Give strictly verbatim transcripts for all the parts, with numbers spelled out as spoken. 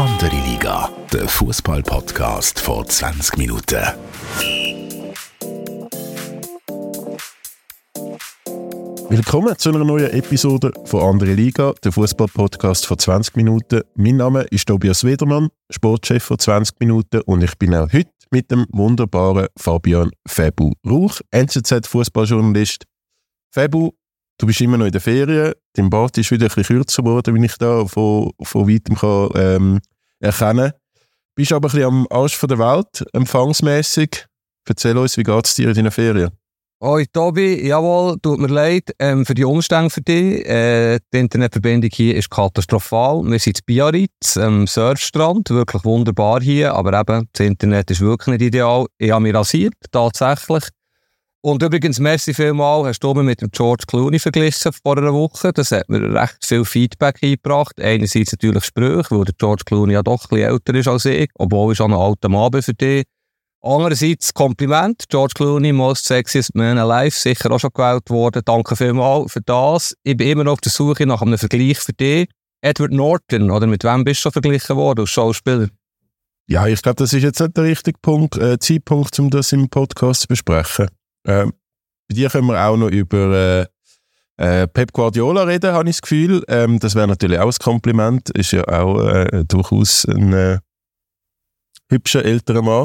Andere Liga, der Fußball-Podcast vor zwanzig Minuten. Willkommen zu einer neuen Episode von Andere Liga, der Fußball-Podcast vor zwanzig Minuten. Mein Name ist Tobias Wedermann, Sportchef von zwanzig Minuten, und ich bin auch heute mit dem wunderbaren Fabian Fabu Rauch, N Z Z-Fußballjournalist. Fabu, du bist immer noch in der Ferien, dein Bart ist wieder ein bisschen kürzer geworden, wie ich da von, von weitem kann, ähm, erkennen kann. Bist aber ein bisschen am Arsch von der Welt, empfangsmässig. Erzähl uns, wie geht es dir in deinen Ferien? Hoi Tobi, jawohl, tut mir leid ähm, für die Umstände für dich. Äh, die Internetverbindung hier ist katastrophal. Wir sind in Biarritz, am Surfstrand, wirklich wunderbar hier, aber eben, das Internet ist wirklich nicht ideal. Ich habe mich rasiert, tatsächlich. Und übrigens, merci vielmals, hast du mich mit dem George Clooney verglichen vor einer Woche. Das hat mir recht viel Feedback eingebracht. Einerseits natürlich Sprüche, weil der George Clooney ja doch ein bisschen älter ist als ich, obwohl ich schon ein alter Mann bin für dich. Andererseits Kompliment, George Clooney, Most Sexiest Man Alive, sicher auch schon gewählt worden. Danke vielmals für das. Ich bin immer noch auf der Suche nach einem Vergleich für dich. Edward Norton, oder mit wem bist du schon verglichen worden als Schauspieler? Ja, ich glaube, das ist jetzt nicht der richtige Punkt, äh, Zeitpunkt, um das im Podcast zu besprechen. Ähm, bei dir können wir auch noch über äh, äh, Pep Guardiola reden, habe ich das Gefühl. Ähm, das wäre natürlich auch ein Kompliment. Ist ja auch äh, durchaus ein äh, hübscher älterer Mann.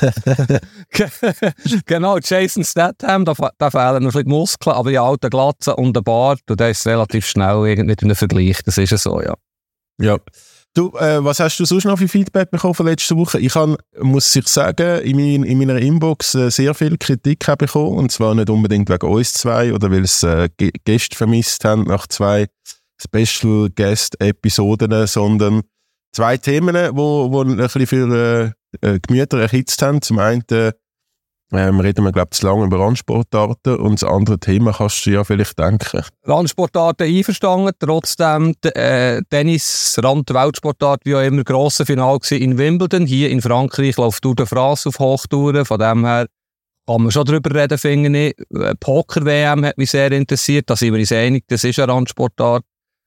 Genau, Jason Statham, da, da fehlen noch ein bisschen Muskeln, aber die alte Glatze und der Bart, und der ist relativ schnell irgendwie mit einem Vergleich, das ist ja so, ja. Ja. Du, äh, was hast du sonst noch für Feedback bekommen von letzter Woche? Ich habe, muss ich sagen, in, mein, in meiner Inbox äh, sehr viel Kritik bekommen, und zwar nicht unbedingt wegen uns zwei oder weil es äh, Gäste vermisst haben nach zwei Special Guest Episoden, sondern zwei Themen, die wo, wo ein bisschen für äh, Gemüter erhitzt haben. Zum einen äh, reden wir, glaube ich, zu lange über Randsportarten, und das andere Thema kannst du ja vielleicht denken. Randsportarten einverstanden, trotzdem äh, Tennis, Rand-Weltsportart, wie auch immer, grosses Finale in Wimbledon. Hier in Frankreich läuft Tour de France auf Hochtouren, von dem her kann man schon darüber reden, finde ich. Poker-W M hat mich sehr interessiert, da sind wir uns einig, das ist eine Randsportart.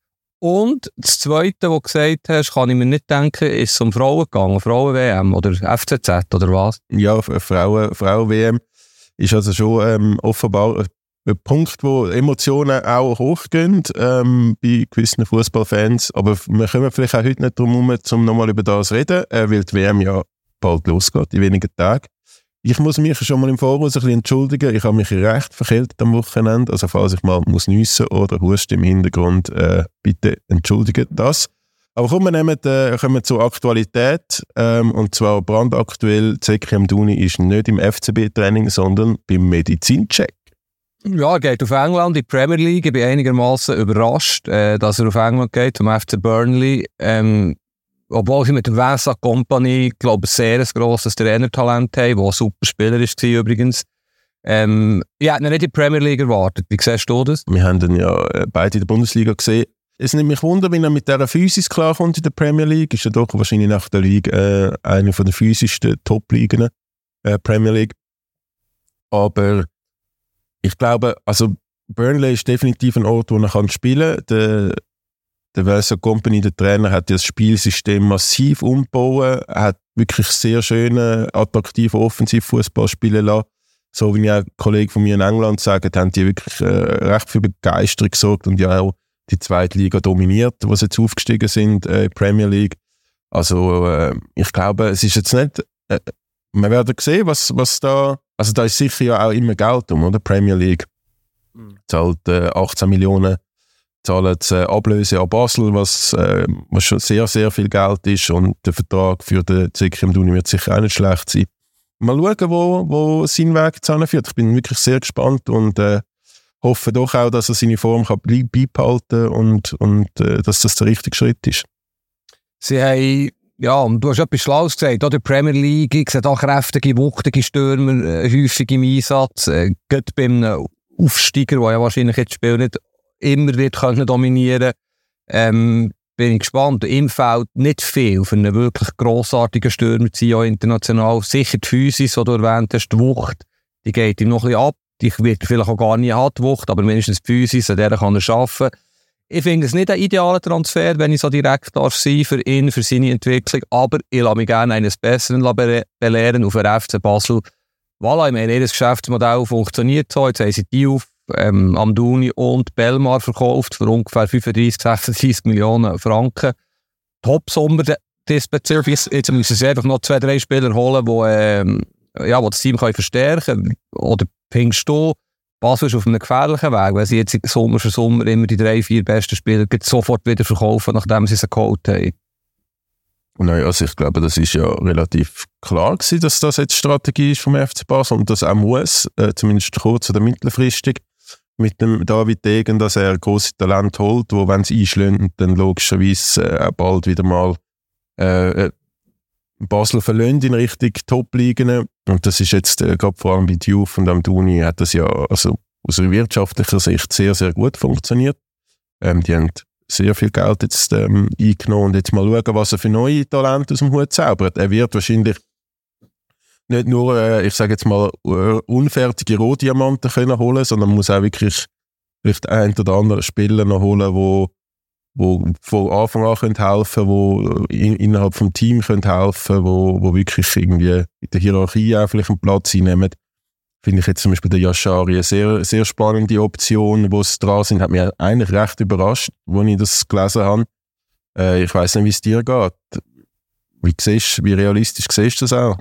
Und das Zweite, was du gesagt hast, kann ich mir nicht denken, ist es um Frauen gegangen, Frauen-W M oder F C Z oder was? Ja, Frauen, Frauen-W M ist also schon ähm, offenbar ein, ein Punkt, wo Emotionen auch hochgehen ähm, bei gewissen Fußballfans. Aber wir kommen vielleicht auch heute nicht drum herum, um nochmal über das zu reden, äh, weil die W M ja bald losgeht, in wenigen Tagen. Ich muss mich schon mal im Voraus ein bisschen entschuldigen. Ich habe mich recht verkältet am Wochenende. Also falls ich mal muss nüssen oder husten im Hintergrund, äh, bitte entschuldigt das. Aber kommen wir nehmen, äh, kommen zur Aktualität. Ähm, und zwar brandaktuell, Zeki Amdouni ist nicht im F C B-Training, sondern beim Medizincheck. Ja, er geht auf England in die Premier League. Ich bin einigermaßen überrascht, äh, dass er auf England geht, zum F C Burnley. Ähm, Obwohl sie mit dem Vincent Kompany, glaube ich, ein sehr grosses Trainertalent haben, der ein super Spieler war übrigens. Ähm, ich hätte ihn nicht in die Premier League erwartet. Wie siehst du das? Wir haben ihn ja beide in der Bundesliga gesehen. Es nimmt mich wunder, wenn er mit dieser Physis klarkommt in der Premier League. Ist ja doch wahrscheinlich nach der Liga äh, eine von der physischsten Top-Ligen, äh, Premier League. Aber ich glaube, also Burnley ist definitiv ein Ort, wo er kann spielen kann. Der Der Vincent Kompany, der Trainer, hat das Spielsystem massiv umgebaut, hat wirklich sehr schönen, attraktiven Offensivfußball spielen lassen. So wie auch Kollegen von mir in England sagen, haben die wirklich äh, recht viel Begeisterung gesorgt und ja auch die zweite Liga dominiert, wo sie jetzt aufgestiegen sind, äh, Premier League. Also äh, ich glaube, es ist jetzt nicht, äh, wir werden sehen, was, was da, also da ist sicher ja auch immer Geld um, oder? Premier League mhm. zahlt äh, achtzehn Millionen, zahlen äh, Ablöse an Basel, was, äh, was schon sehr, sehr viel Geld ist, und der Vertrag für den Zeki Amdouni wird sicher auch nicht schlecht sein. Mal schauen, wo, wo sein Weg zusammenführt. Ich bin wirklich sehr gespannt und äh, hoffe doch auch, dass er seine Form kann beibehalten und, und äh, dass das der richtige Schritt ist. Sie haben, ja, du hast etwas Schlaues gesagt, auch die Premier League, ich sehe da kräftige, wuchtige Stürmer äh, häufig im Einsatz, äh, gerade beim Aufsteiger, der ja wahrscheinlich jetzt das Spiel nicht immer wird können dominieren. Ähm, bin ich gespannt. Ihm fällt nicht viel für einen wirklich grossartigen Stürmer zu sein, auch international. Sicher die Physis, die du erwähnt hast, die Wucht, die geht ihm noch ein bisschen ab. Die wird vielleicht auch gar nie haben, die Wucht, aber mindestens die Physis, an der kann er arbeiten. ich finde es nicht ein idealer Transfer, wenn ich so direkt darf sein für ihn, für seine Entwicklung, aber ich lasse mich gerne eines Besseren belehren auf der F C Basel. Voilà, ich meine, ihr Geschäftsmodell funktioniert so, jetzt haben sie Diouf, ähm, Amdouni und Belmar verkauft für ungefähr fünfunddreissig, sechsunddreissig Millionen Franken. Top-Sommer diesbezüglich. Jetzt müssen sie einfach noch zwei, drei Spieler holen, die ähm, ja, das Team können verstärken können. Oder findest du, Basel ist auf einem gefährlichen Weg, weil sie jetzt Sommer für Sommer immer die drei, vier besten Spieler sofort wieder verkaufen, nachdem sie sie geholt haben? Nein, also ich glaube, das ist ja relativ klar gewesen, dass das jetzt die Strategie ist vom F C Basel und das auch muss, äh, zumindest kurz- oder mittelfristig, mit dem David Degen, dass er grosse Talent holt, wo, wenn sie einschlägt, dann logischerweise äh, auch bald wieder mal äh, Basel verlöhnt in Richtung Top-Ligen. Und das ist jetzt, äh, gerade vor allem bei Diouf und Amdouni, hat das ja also aus einer wirtschaftlicher Sicht sehr, sehr gut funktioniert. Ähm, die haben sehr viel Geld jetzt ähm, eingenommen und jetzt mal schauen, was er für neue Talente aus dem Hut zaubert. Er wird wahrscheinlich nicht nur, äh, ich sage jetzt mal, uh, unfertige Rohdiamanten können holen, sondern muss auch wirklich vielleicht ein oder andere Spieler noch holen, wo, wo von Anfang an können helfen, wo in, innerhalb vom Team können helfen, wo, wo wirklich irgendwie in der Hierarchie auch vielleicht einen Platz einnehmen. Finde ich jetzt zum Beispiel der Yashari eine sehr, sehr spannende Option, wo es dran sind, hat mich eigentlich recht überrascht, als ich das gelesen habe. Äh, ich weiss nicht, wie es dir geht. Wie, siehst, wie realistisch siehst du das auch?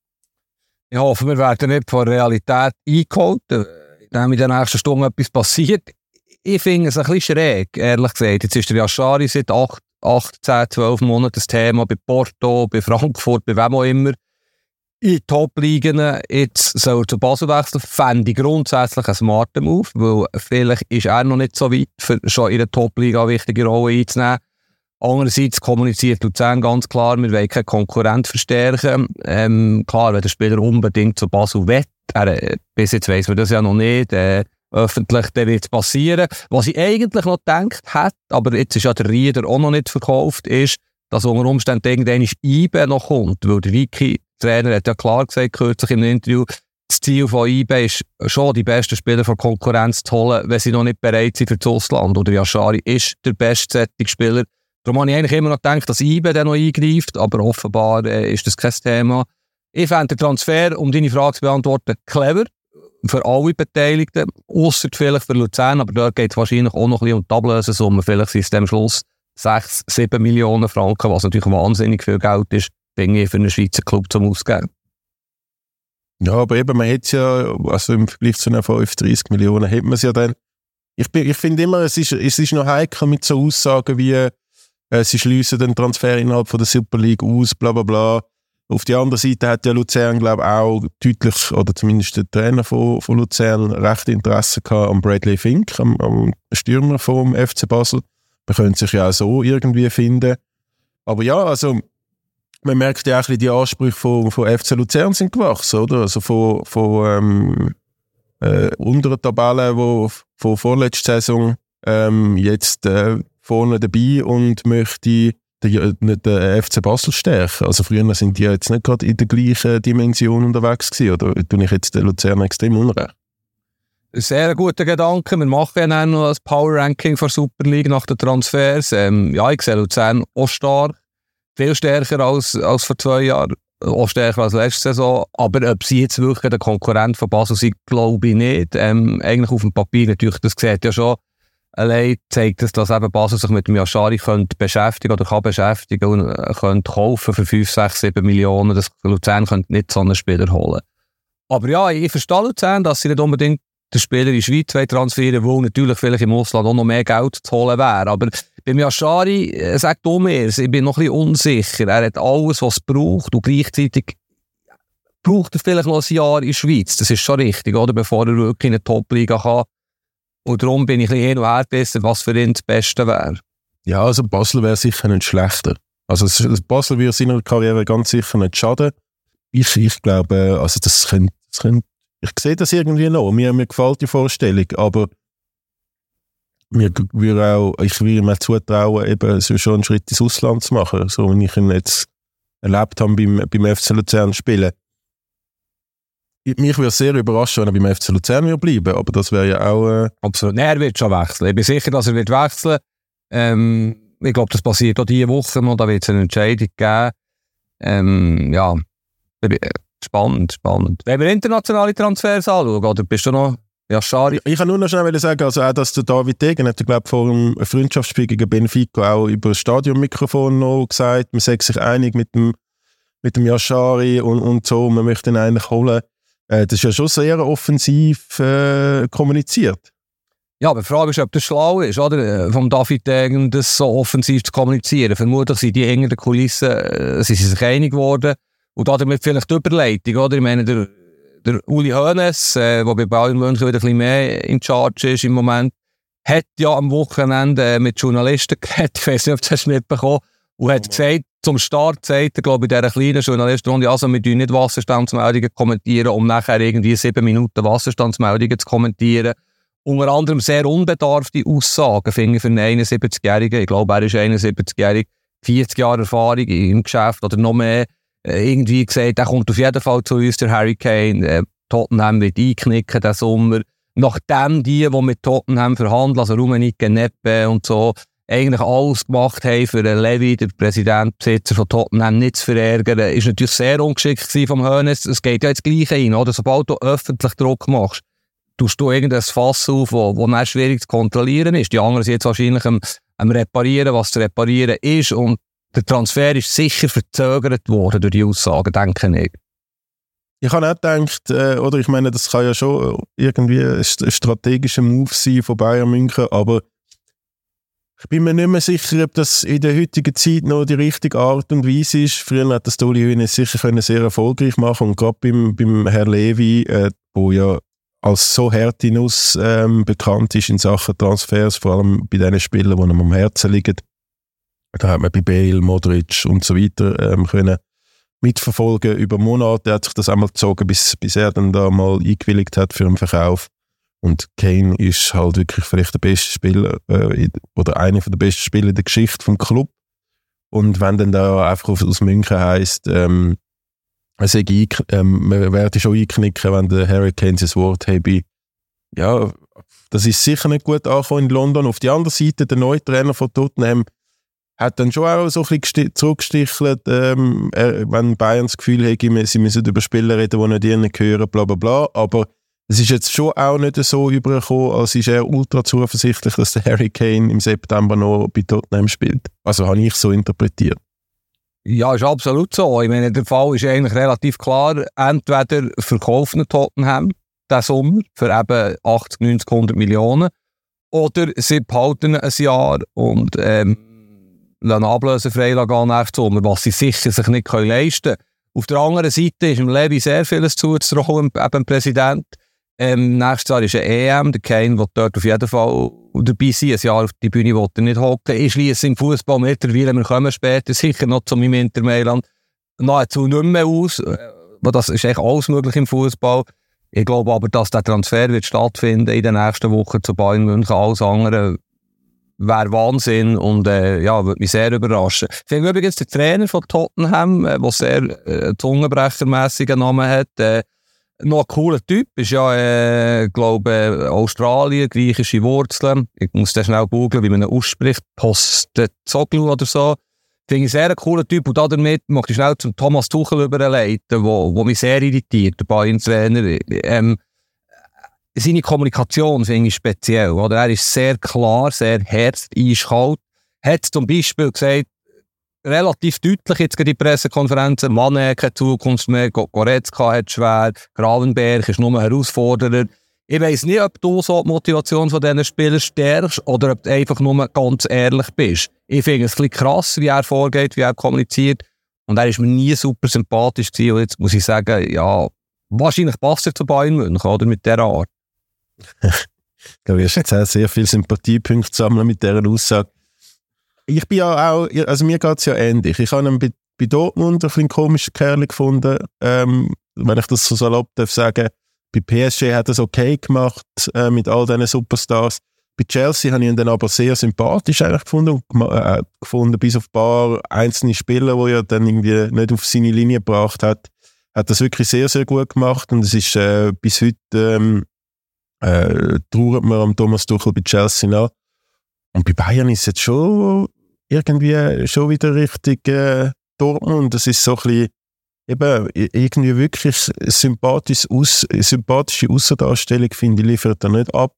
Ich hoffe, wir werden nicht von der Realität eingeholt, indem in der nächsten Stunde etwas passiert. Ich finde es ein bisschen schräg, ehrlich gesagt. Jetzt ist der Yashari seit acht, zehn, zwölf Monaten das Thema bei Porto, bei Frankfurt, bei wem auch immer. In Top-Ligen, jetzt soll er zu Basel wechseln, fände ich grundsätzlich einen smarten Move, weil vielleicht ist er noch nicht so weit, für schon in der Top-Liga eine wichtige Rolle einzunehmen. Andererseits kommuniziert Luzern ganz klar, wir wollen keine Konkurrent verstärken. Ähm, klar, wenn der Spieler unbedingt zu Basel will, er, bis jetzt weiss man das ja noch nicht, äh, öffentlich, dann wird es passieren. Was ich eigentlich noch gedacht hätte, aber jetzt ist ja der Rieder auch noch nicht verkauft, ist, dass unter Umständen irgendwann I B noch kommt, weil der Ricky, der Trainer, hat ja klar gesagt, kürzlich im Interview, das Ziel von I B ist schon, die besten Spieler von Konkurrenz zu holen, wenn sie noch nicht bereit sind für das Ausland. Oder Yashari ist der beste Spieler. Darum habe ich eigentlich immer noch gedacht, dass I B dann noch eingreift, aber offenbar äh, ist das kein Thema. Ich fände den Transfer, um deine Frage zu beantworten, clever für alle Beteiligten, ausser vielleicht für Luzern, aber dort geht es wahrscheinlich auch noch ein bisschen um die Ablösesumme. Vielleicht sind es am Schluss sechs, sieben Millionen Franken, was natürlich wahnsinnig viel Geld ist, finde ich, für einen Schweizer Club zum Ausgeben. Ja, aber eben, man hätte es ja, also im Vergleich zu einer fünfunddreissig Millionen, hätte man es ja dann. Ich, bin, ich finde immer, es ist, es ist noch heikel mit so Aussagen wie, äh, sie schliessen den Transfer innerhalb von der Super League aus, bla bla bla. Auf der anderen Seite hat ja Luzern, glaube ich, auch deutlich, oder zumindest der Trainer von, von Luzern, recht Interesse gehabt am Bradley Fink, am, am Stürmer vom F C Basel. Man könnte sich ja auch so irgendwie finden. Aber ja, also, man merkt ja auch, die Ansprüche von, von F C Luzern sind gewachsen, oder? Also von, von ähm, äh, unteren Tabellen, wo von vorletzter Saison ähm, jetzt äh, vorne dabei und möchte den, den F C Basel stärken. Also früher sind die jetzt nicht gerade in der gleichen Dimension unterwegs gewesen, oder tue ich jetzt den Luzern extrem unrecht? Sehr guter Gedanke. Wir machen ja noch ein Power-Ranking für Super League nach den Transfers. Ähm, ja, ich sehe Luzern auch stark. Viel stärker als, als vor zwei Jahren. Auch stärker als letzte Saison. Aber ob sie jetzt wirklich der Konkurrent von Basel sind, glaube ich nicht. Ähm, eigentlich auf dem Papier natürlich, das sieht ja schon. Allein zeigt es, dass eben Basel sich mit dem Yashari könnte beschäftigen oder kann beschäftigen und äh, könnte kaufen für fünf, sechs, sieben Millionen. Das Luzern könnte nicht so einen Spieler holen. Aber ja, ich verstehe Luzern, dass sie nicht unbedingt den Spieler in die Schweiz transferieren, wo natürlich vielleicht im Ausland auch noch mehr Geld zu holen wäre. Aber beim Yashari, äh, sagt du mir, ich bin noch ein bisschen unsicher. Er hat alles, was es braucht und gleichzeitig braucht er vielleicht noch ein Jahr in der Schweiz. Das ist schon richtig, oder? Bevor er wirklich in eine Top-Liga kann. Und darum bin ich ein bisschen hin und her gerissen, was für ihn das Beste wäre. Ja, also Basel wäre sicher nicht schlechter. Also Basel würde seiner Karriere ganz sicher nicht schaden. Ich, ich glaube, also das könnte, das könnte, ich sehe das irgendwie noch. Mir, mir gefällt die Vorstellung, aber mir würde auch, ich würde mir zutrauen, eben so schon einen Schritt ins Ausland zu machen, so wie ich ihn jetzt erlebt habe beim, beim F C Luzern spielen. Mich würde sehr überraschen, wenn er beim F C Luzern bleiben würde, aber das wäre ja auch... Äh Absolut. Nein, er wird schon wechseln. Ich bin sicher, dass er wird wechseln. Ähm, ich glaube, das passiert auch diese Woche noch, da wird es eine Entscheidung geben. Ähm, ja, spannend, spannend. Wenn wir internationale Transfers anschauen, oder bist du noch... Ja, schade. Ich kann nur noch schnell sagen, also auch, dass der David Degen hat, glaube vor einem Freundschaftsspiel gegen Benfica auch über das Stadionmikrofon noch gesagt, man sei sich einig mit dem, mit dem Yashari und, und so, man möchte ihn eigentlich holen. Äh, das ist ja schon sehr offensiv äh, kommuniziert. Ja, aber die Frage ist, ob das schlau ist, oder? Vom David Degen das so offensiv zu kommunizieren. Vermutlich sind die hinter den Kulissen äh, sind sie sich einig geworden und damit vielleicht die Überleitung, oder? Ich meine, der Der Uli Hoeneß, äh, der bei Bayern München wieder ein bisschen mehr in Charge ist im Moment, hat ja am Wochenende mit Journalisten geredet, ich weiss nicht, ob du das mitbekommen hast, und hat gesagt, zum Start sagt er, glaube ich, in dieser kleinen Journalistenrunde, also wir tun nicht Wasserstandsmeldungen kommentieren, um nachher irgendwie sieben Minuten Wasserstandsmeldungen zu kommentieren. Unter anderem sehr unbedarfte Aussagen, finde ich, für einen einundsiebzigjährigen, ich glaube, er ist einundsiebzigjährig, vierzig Jahre Erfahrung im Geschäft oder noch mehr, irgendwie gesagt, er kommt auf jeden Fall zu uns, der Harry Kane. Äh, Tottenham wird einknicken diesen Sommer. Nachdem die, die mit Tottenham verhandeln, also Rummenigge, Neppe und so, eigentlich alles gemacht haben, für den Levy, der Präsident, Besitzer von Tottenham, nicht zu verärgern, ist natürlich sehr ungeschickt vom Hoeneß. Es geht ja jetzt gleich rein, oder? Sobald du öffentlich Druck machst, tust du irgendein Fass auf, wo, wo dann schwierig zu kontrollieren ist. Die anderen sind jetzt wahrscheinlich am, am Reparieren, was zu reparieren ist, und der Transfer ist sicher verzögert worden durch die Aussagen, denke ich. Ich habe auch gedacht, äh, oder ich meine, das kann ja schon irgendwie ein strategischer Move sein von Bayern München, aber ich bin mir nicht mehr sicher, ob das in der heutigen Zeit noch die richtige Art und Weise ist. Früher hat das Uli Hoeneß sicher können sehr erfolgreich machen, und gerade beim, beim Herrn Levy, äh, wo ja als so harte Nuss ähm, bekannt ist in Sachen Transfers, vor allem bei den Spielern, die ihm am Herzen liegen. Da hat man bei Bale, Modric und so weiter ähm, können mitverfolgen. Über Monate hat sich das einmal gezogen, bis, bis er dann da mal eingewilligt hat für einen Verkauf. Und Kane ist halt wirklich vielleicht der beste Spieler äh, oder einer der besten Spieler in der Geschichte vom Club. Und wenn dann da einfach aus München heisst, ähm, also ich, ähm, man werde schon einknicken, wenn der Harry Kane sein Wort habe, ja, das ist sicher nicht gut angekommen in London. Auf der anderen Seite, der neue Trainer von Tottenham hat dann schon auch so ein bisschen zurückgestichelt, ähm, er, wenn Bayern das Gefühl hat, sie müssen über Spieler reden, die nicht ihnen gehören, bla bla bla. Aber es ist jetzt schon auch nicht so übergekommen, als ist er ultra zuversichtlich, dass der Harry Kane im September noch bei Tottenham spielt. Also habe ich so interpretiert. Ja, ist absolut so. Ich meine, der Fall ist eigentlich relativ klar. Entweder verkaufen Tottenham diesen Sommer für eben achtzig, neunzig, hundert Millionen, oder sie behalten ein Jahr und ähm, lassen ablösefrei gehen nächsten Sommer, was sie sicher sich nicht leisten können. Auf der anderen Seite ist im Levy sehr vieles zuzutrauen, eben dem Präsident. Ähm, nächstes Jahr ist eine E M, der Kane will dort auf jeden Fall dabei sein. Ein Jahr auf die Bühne will er nicht hocken. Ich schliesse im Fußball mittlerweile, wir kommen später sicher noch zu meinem Inter Mailand, nahezu nicht mehr aus. Das ist eigentlich alles möglich im Fußball. Ich glaube aber, dass der Transfer wird stattfinden in den nächsten Wochen zu Bayern München. Alles andere wäre Wahnsinn und äh, ja, würde mich sehr überraschen. Ich finde übrigens der Trainer von Tottenham, der äh, sehr äh, zungenbrechermässigen Namen hat, äh, noch ein cooler Typ, ist ja, äh, glaube Australien, griechische Wurzeln. Ich muss das schnell googeln, wie man ihn ausspricht. Postecoglou oder so. Finde ich sehr ein cooler Typ und damit möchte ich schnell zum Thomas Tuchel überleiten, wo, wo mich sehr irritiert, der Bayern-Trainer. Ähm, seine Kommunikation finde ich speziell, oder? Er ist sehr klar, sehr hart, eiskalt. Hat zum Beispiel gesagt, relativ deutlich jetzt in die Pressekonferenzen, Mané hat keine Zukunft mehr, Goretzka hat schwer, Gravenberg ist nur ein Herausforderer. Ich weiss nicht, ob du so die Motivation von diesen Spielern stärkst oder ob du einfach nur ganz ehrlich bist. Ich finde es ein bisschen krass, wie er vorgeht, wie er kommuniziert. Und er ist mir nie super sympathisch gewesen. Und jetzt muss ich sagen, ja, wahrscheinlich passt er zu Bayern München, oder? Mit dieser Art. Ich glaube, du hast jetzt auch sehr viele Sympathiepunkte sammeln mit dieser Aussage. Ich bin ja auch, also mir geht es ja ähnlich. Ich habe ihn bei, bei Dortmund ein bisschen komischen Kerl gefunden, ähm, wenn ich das so salopp darf sagen. Bei P S G hat er es okay gemacht äh, mit all diesen Superstars. Bei Chelsea habe ich ihn dann aber sehr sympathisch eigentlich gefunden, äh, gefunden bis auf ein paar einzelne Spieler, die er dann irgendwie nicht auf seine Linie gebracht hat. Hat das wirklich sehr, sehr gut gemacht und es ist äh, bis heute ähm, äh, trauert man am Thomas Tuchel bei Chelsea nach. Und bei Bayern ist es jetzt schon irgendwie schon wieder richtig äh, Dortmund. Das ist so ein bisschen, eben, irgendwie wirklich sympathisch aus, sympathische Aussendarstellung, finde ich, liefert er nicht ab.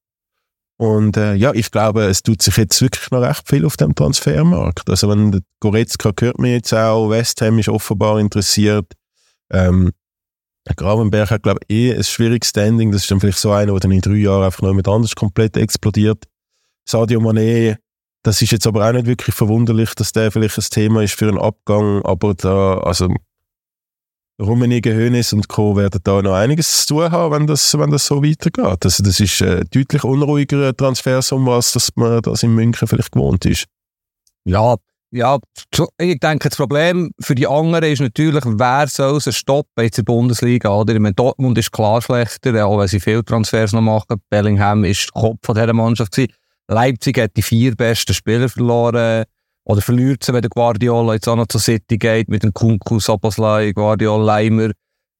Und äh, ja, ich glaube, es tut sich jetzt wirklich noch recht viel auf dem Transfermarkt. Also wenn Goretzka hört mir jetzt auch, West Ham ist offenbar interessiert. Ähm, Gravenberg hat, glaube ich, eh ein schwieriges Standing. Das ist dann vielleicht so einer, der dann in drei Jahren einfach noch jemand anders komplett explodiert. Sadio Mané, das ist jetzt aber auch nicht wirklich verwunderlich, dass der vielleicht ein Thema ist für einen Abgang, aber da, also Rummenigge, Hoeneß und Co. werden da noch einiges zu tun haben, wenn das, wenn das so weitergeht. Also das ist ein deutlich unruhigerer Transfersummer, als dass man das in München vielleicht gewohnt ist. Ja, ja, ich denke, das Problem für die anderen ist natürlich, wer soll sie stoppen jetzt in der Bundesliga, oder? Ich meine, Dortmund ist klar schlechter, auch wenn sie viele Transfers noch machen. Bellingham ist der Kopf dieser Mannschaft gewesen. Leipzig hat die vier besten Spieler verloren. Oder verliert sie, wenn der Guardiola jetzt auch noch zur City geht, mit dem Kunku, Szoboszlai, Guardiola, Leimer.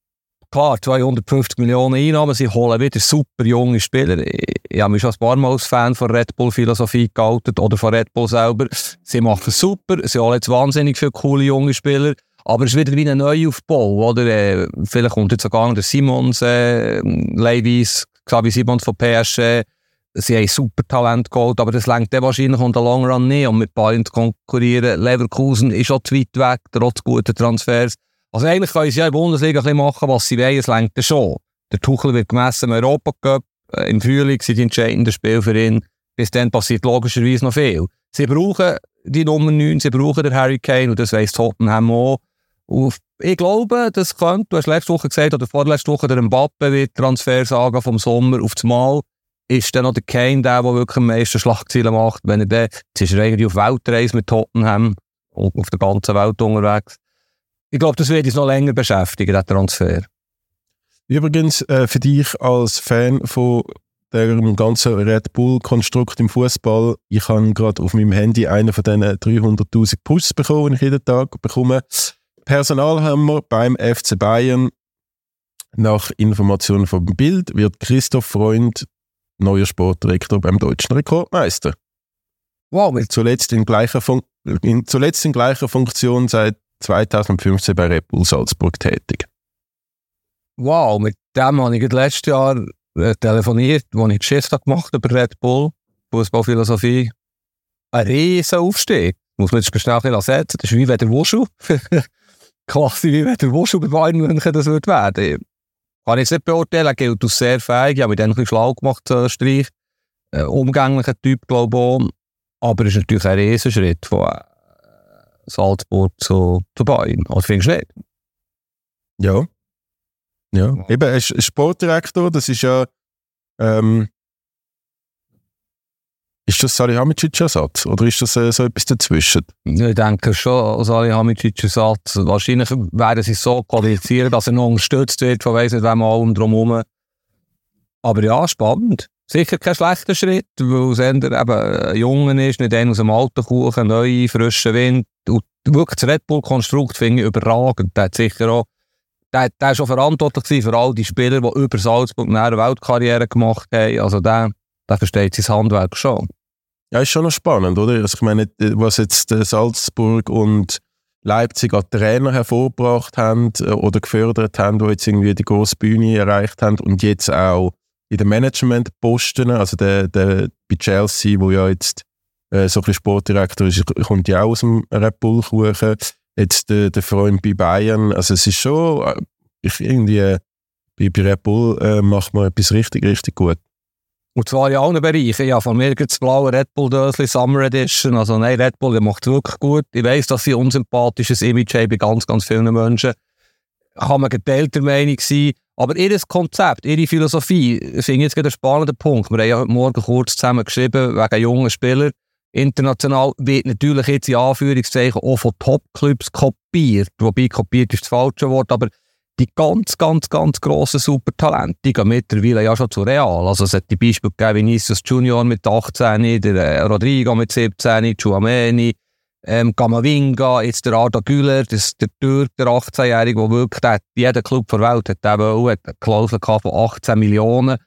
Klar, zweihundertfünfzig Millionen Einnahmen, sie holen wieder super junge Spieler. Ich habe mich schon ein paar Mal als Fan von Red Bull-Philosophie geoutet, oder von Red Bull selber. Sie machen es super, sie holen jetzt wahnsinnig viele coole junge Spieler, aber es ist wieder wie ein Neuaufbau, oder? Äh, vielleicht kommt jetzt sogar noch der Simons, äh, Levis, Xavi Simons von P S G. Sie haben super Talent geholt, aber das lenkt dann wahrscheinlich on the long run nicht, um mit Bayern zu konkurrieren. Leverkusen ist auch zu weit weg, trotz guter Transfers. Also eigentlich können sie ja in der Bundesliga ein bisschen machen, was sie wollen, es lenkt dann schon. Der Tuchel wird gemessen im Europacup, äh, im Frühling sind die entscheidenden Spiele für ihn. Bis dann passiert logischerweise noch viel. Sie brauchen die Nummer neun, sie brauchen den Harry Kane und das weiss Tottenham auch. Und ich glaube, das könnte, du hast letzte Woche gesagt, oder vorletzte Woche, der Mbappe wird Transfersaga vom Sommer auf das Mal. Ist dann noch der Kane der, der wirklich am meisten Schlagzeilen macht, wenn er dann, jetzt ist er eigentlich auf Weltreise mit Tottenham und auf der ganzen Welt unterwegs. Ich glaube, das wird uns noch länger beschäftigen, der Transfer. Übrigens, äh, für dich als Fan von dem ganzen Red Bull-Konstrukt im Fußball, ich habe gerade auf meinem Handy einen von diesen dreihunderttausend Push bekommen, den ich jeden Tag bekomme. Personalhammer beim F C Bayern. Nach Informationen vom Bild wird Christoph Freund neuer Sportdirektor beim deutschen Rekordmeister. Wow. Zuletzt in gleicher, Fun- in, zuletzt in gleicher Funktion seit zweitausendfünfzehn bei Red Bull Salzburg tätig. Wow, mit dem habe ich letztes Jahr äh, telefoniert, als ich die Schicht gemacht habe über Red Bull, Fußballphilosophie. Ein riesen Aufstieg. Muss man jetzt schnell ersetzen. Das ist wie wenn der Wuschu. Klasse, wie wenn der Wuschu bei Bayern München das wird werden. Kann ich jetzt nicht beurteilen, er gilt als sehr fähig. Ich habe mich dann ein bisschen schlau gemacht zu Österreich. Ein umgänglicher Typ, glaube ich. Aber es ist natürlich ein Riesenschritt von äh, Salzburg zu, zu Bayern. Also findest du nicht? Ja. Ja. ja. Eben, er ist Sportdirektor, das ist ja. Ähm, ist das Salihamidzic-Ersatz? Oder ist das äh, so etwas dazwischen? Ich denke schon, Salihamidzic-Ersatz. Wahrscheinlich werden sie so qualifizieren, dass er noch unterstützt wird von weiss nicht wem allem drumherum. Aber ja, spannend. Sicher kein schlechter Schritt, weil es eben ein Junge ist, nicht einer aus dem alten Kuchen, neu, frischer Wind. Und wirklich das Red Bull-Konstrukt finde ich überragend. Der hat sicher auch, der, der ist auch verantwortlich für all die Spieler, die über Salzburg eine Weltkarriere gemacht haben. Also der, der versteht sein Handwerk schon. Ja, ist schon noch spannend, oder? Also ich meine, was jetzt Salzburg und Leipzig an Trainer hervorgebracht haben oder gefördert haben, die jetzt irgendwie die grosse Bühne erreicht haben und jetzt auch in den Managementposten, also der, der bei Chelsea, wo ja jetzt äh, so ein bisschen Sportdirektor ist, kommt ja auch aus dem Red Bull-Kuchen, jetzt der, der Freund bei Bayern, also es ist schon, ich irgendwie, bei, bei Red Bull äh, macht man etwas richtig, richtig gut. Und zwar in allen Bereichen. Ja, von mir gibt es das blaue Red Bull Dösli Summer Edition. Also nein, Red Bull, der macht es wirklich gut. Ich weiss, dass sie ein unsympathisches Image haben bei ganz, ganz vielen Menschen. Kann man geteilter Meinung sein. Aber ihr Konzept, ihre Philosophie, finde ich jetzt gerade einen spannenden Punkt. Wir haben ja heute Morgen kurz zusammen geschrieben, wegen jungen Spielern. International wird natürlich jetzt in Anführungszeichen auch von Top-Clubs kopiert. Wobei kopiert ist das falsche Wort, aber die ganz, ganz, ganz grossen Supertalente, die gehen mittlerweile ja schon zu Real. Also es hat die Beispiele gegeben, Vinicius Junior mit achtzehn, der äh, Rodrigo mit siebzehn, Tchouaméni, ähm, Camavinga, jetzt der Arda Güler, das, der Türk, der achtzehnjährige, der wirklich, der, jeder Club der Welt hat eben auch eine Klausel von achtzehn Millionen.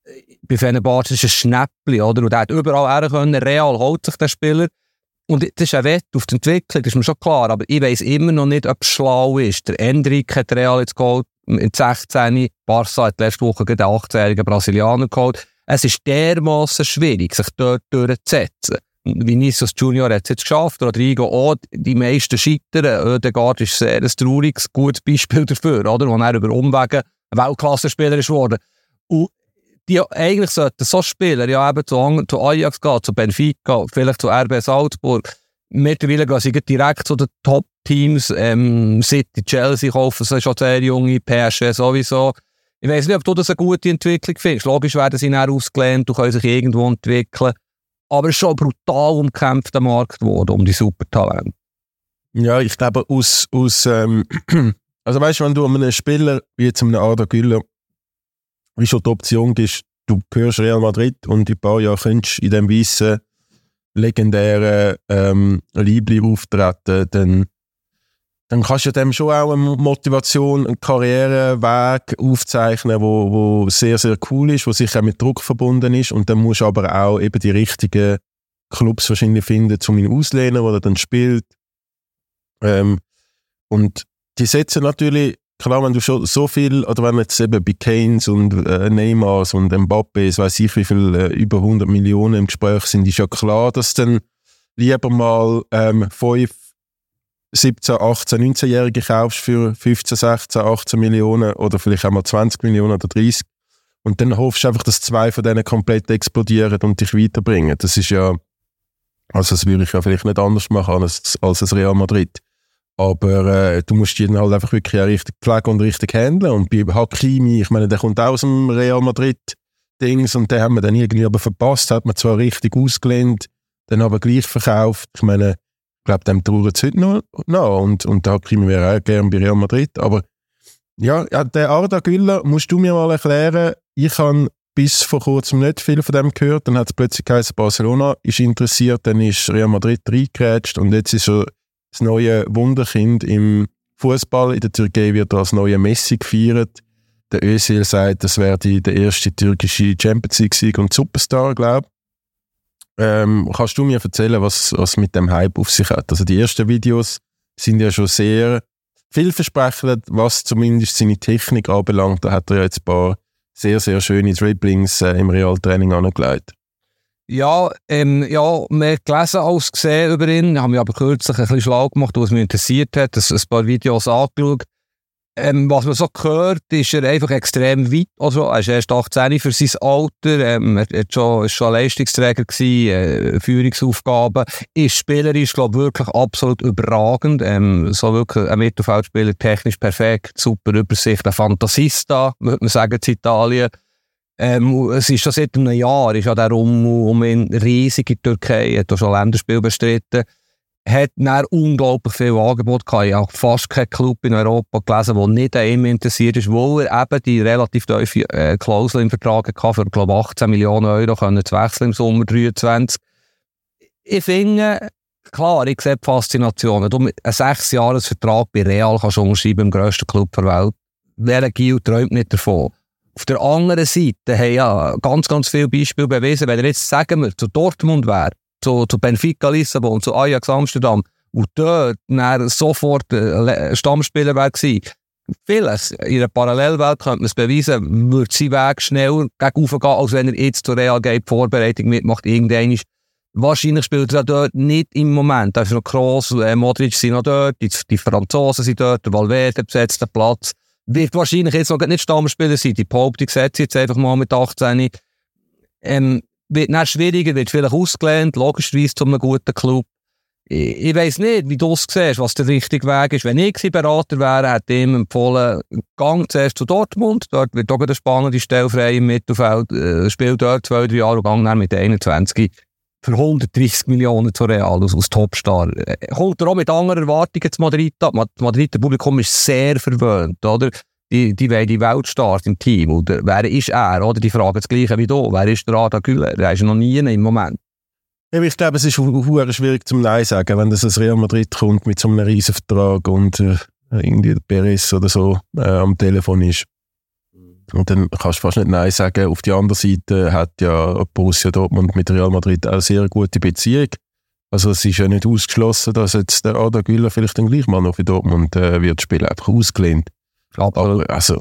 bei Fenerbahce ist ein Schnäppchen, oder? Und der hat überall her können, Real holt sich der Spieler. Und das ist ein Wett auf die Entwicklung, das ist mir schon klar. Aber ich weiss immer noch nicht, ob es schlau ist. Der Endrick hat Real jetzt geholt, in sechzehn. Barca hat letzte Woche den achtzehnjährigen Brasilianer geholt. Es ist dermassen schwierig, sich dort durchzusetzen. Vinicius Junior hat es jetzt geschafft, Rodrigo auch, die meisten scheitern. Oedegaard ist sehr ein trauriges, gutes Beispiel dafür, oder? Wo er über Umwege ein Weltklasse-Spieler ist geworden. Und die eigentlich sollten so Spieler ja eben zu, zu Ajax gehen, zu Benfica, vielleicht zu R B Salzburg. Mittlerweile gehen sie direkt zu den Top-Teams, ähm, City, Chelsea kaufen sie schon sehr junge, P S G sowieso. Ich weiss nicht, ob du das eine gute Entwicklung findest. Logisch werden sie dann ausgelernt, du kannst sich irgendwo entwickeln. Aber es ist schon ein brutal umkämpfter Markt geworden um die Supertalente. Ja, ich glaube, aus, aus ähm, also weißt du, wenn du einem Spieler wie jetzt einem Arda Güler wie schon die Option gibst, du gehörst Real Madrid und in ein paar Jahren könntest in diesem weißen, legendären ähm, Liebli auftreten, dann, dann kannst du dem schon auch eine Motivation, einen Karriereweg aufzeichnen, wo, wo sehr, sehr cool ist, wo sicher auch mit Druck verbunden ist. Und dann musst du aber auch eben die richtigen Clubs wahrscheinlich finden, um ihn auszulehnen, wo er dann spielt. Ähm, und die setzen natürlich, klar, wenn du schon so viel, oder wenn jetzt eben bei Keynes und äh, Neymars und Mbappé, weiss ich wie viel, äh, über hundert Millionen im Gespräch sind, ist ja klar, dass dann lieber mal ähm, fünf, siebzehn, achtzehn, neunzehnjährige kaufst für fünfzehn, sechzehn, achtzehn Millionen oder vielleicht auch mal zwanzig Millionen oder dreißig und dann hoffst du einfach, dass zwei von denen komplett explodieren und dich weiterbringen. Das ist ja, also das würde ich ja vielleicht nicht anders machen als, als das Real Madrid. Aber äh, du musst ihn halt einfach wirklich auch richtig pflegen und richtig handeln. Und bei Hakimi, ich meine, der kommt aus dem Real Madrid-Dings und den haben wir dann irgendwie aber verpasst, hat man zwar richtig ausgelehnt, dann aber gleich verkauft. Ich meine, ich glaube, dem trauert es heute noch, noch. Und, und der Hakimi wäre auch gerne bei Real Madrid. Aber ja, der Arda Güler, musst du mir mal erklären, ich habe bis vor kurzem nicht viel von dem gehört, dann hat es plötzlich geheißen, Barcelona ist interessiert, dann ist Real Madrid reingeratscht und jetzt ist er das neue Wunderkind im Fußball. In der Türkei wird er als neuer Messi gefeiert. Der Özil sagt, das wäre die, der erste türkische Champions League-Sieg und Superstar, glaube ich. Ähm, kannst du mir erzählen, was, was mit dem Hype auf sich hat? Also die ersten Videos sind ja schon sehr vielversprechend, was zumindest seine Technik anbelangt. Da hat er ja jetzt ein paar sehr, sehr schöne Dribblings äh, im Realtraining angelegt. Ja, ähm, ja, mehr gelesen als gesehen über ihn. Haben mich aber kürzlich ein bisschen schlau gemacht, was mich interessiert hat. Das, ein paar Videos angeschaut. Ähm, was man so gehört, ist er einfach extrem weit. Also, er ist erst achtzehn für sein Alter. Ähm, er hat schon, ist schon Leistungsträger gewesen, äh, Führungsaufgaben. Ist spielerisch, glaube ich, wirklich absolut überragend. Ähm, so wirklich ein Mittelfeldspieler, technisch perfekt, super Übersicht, ein Fantasista, würde man sagen, in Italien. Ähm, es ist schon seit einem Jahr, ist ja der um, um ihn riesig in der Türkei, hat auch schon Länderspiel bestritten, hat dann unglaublich viel Angebot gehabt. Ich habe fast keinen Club in Europa gelesen, der nicht an ihm interessiert ist, weil er eben die relativ tiefe äh, Klausel im Vertrag hatte, für, glaube ich, achtzehn Millionen Euro können zu wechseln im Sommer dreiundzwanzig. Ich finde, klar, ich sehe die Faszination. Du mit einem sechs-Jahres-Vertrag bei Real kannst du unterschreiben, im grössten Club der Welt. Wer Gil träumt nicht davon. Auf der anderen Seite haben ja ganz, ganz viele Beispiele bewiesen, wenn er jetzt, sagen wir, zu Dortmund wäre, zu, zu Benfica Lissabon, zu Ajax Amsterdam und dort dann sofort ein Stammspieler wäre gewesen. Vieles in einer Parallelwelt könnte man es beweisen, würde sein Weg schneller gegen gehen, als wenn er jetzt zur Real geht, die Vorbereitung mitmacht, irgendwann ist. Wahrscheinlich spielt er dort nicht im Moment. Da ist noch Kroos, äh, Modric sind noch dort, die, die Franzosen sind dort, der Valverde besetzt den Platz. Wird wahrscheinlich jetzt noch nicht Stammspieler sein. Die Behauptung setzt jetzt einfach mal mit achtzehn. Ähm, wird dann schwieriger, wird vielleicht ausgelehnt, logischerweise zu einem guten Club. Ich, ich weiss nicht, wie du es siehst, was der richtige Weg ist. Wenn ich Berater wäre, hätte ich ihm empfohlen, gang zuerst zu Dortmund. Dort wird auch eine spannende Stelle frei im Mittelfeld. Äh, spielt dort zwei, drei Jahre und gang dann mit einundzwanzig für hundertdreissig Millionen zu Real als, als Topstar. Kommt er auch mit anderen Erwartungen zu Madrid ab. Das Madrider Publikum ist sehr verwöhnt, oder? Die, die wollen die Weltstars im Team. Oder wer ist er? Oder die fragen das Gleiche wie du. Wer ist der Arda Güler? Der ist noch nie im Moment. Ich glaube, es ist verdammt schwierig zum Nein sagen, wenn das aus Real Madrid kommt mit so einem riesen Vertrag und äh, irgendwie der Perez oder so äh, am Telefon ist. und dann kannst du fast nicht Nein sagen. Auf der anderen Seite hat ja Borussia Dortmund mit Real Madrid auch eine sehr gute Beziehung. Also es ist ja nicht ausgeschlossen, dass jetzt der Arda Güler vielleicht dann gleich mal noch für Dortmund äh, wird spielen, einfach ausgelehnt. Aber also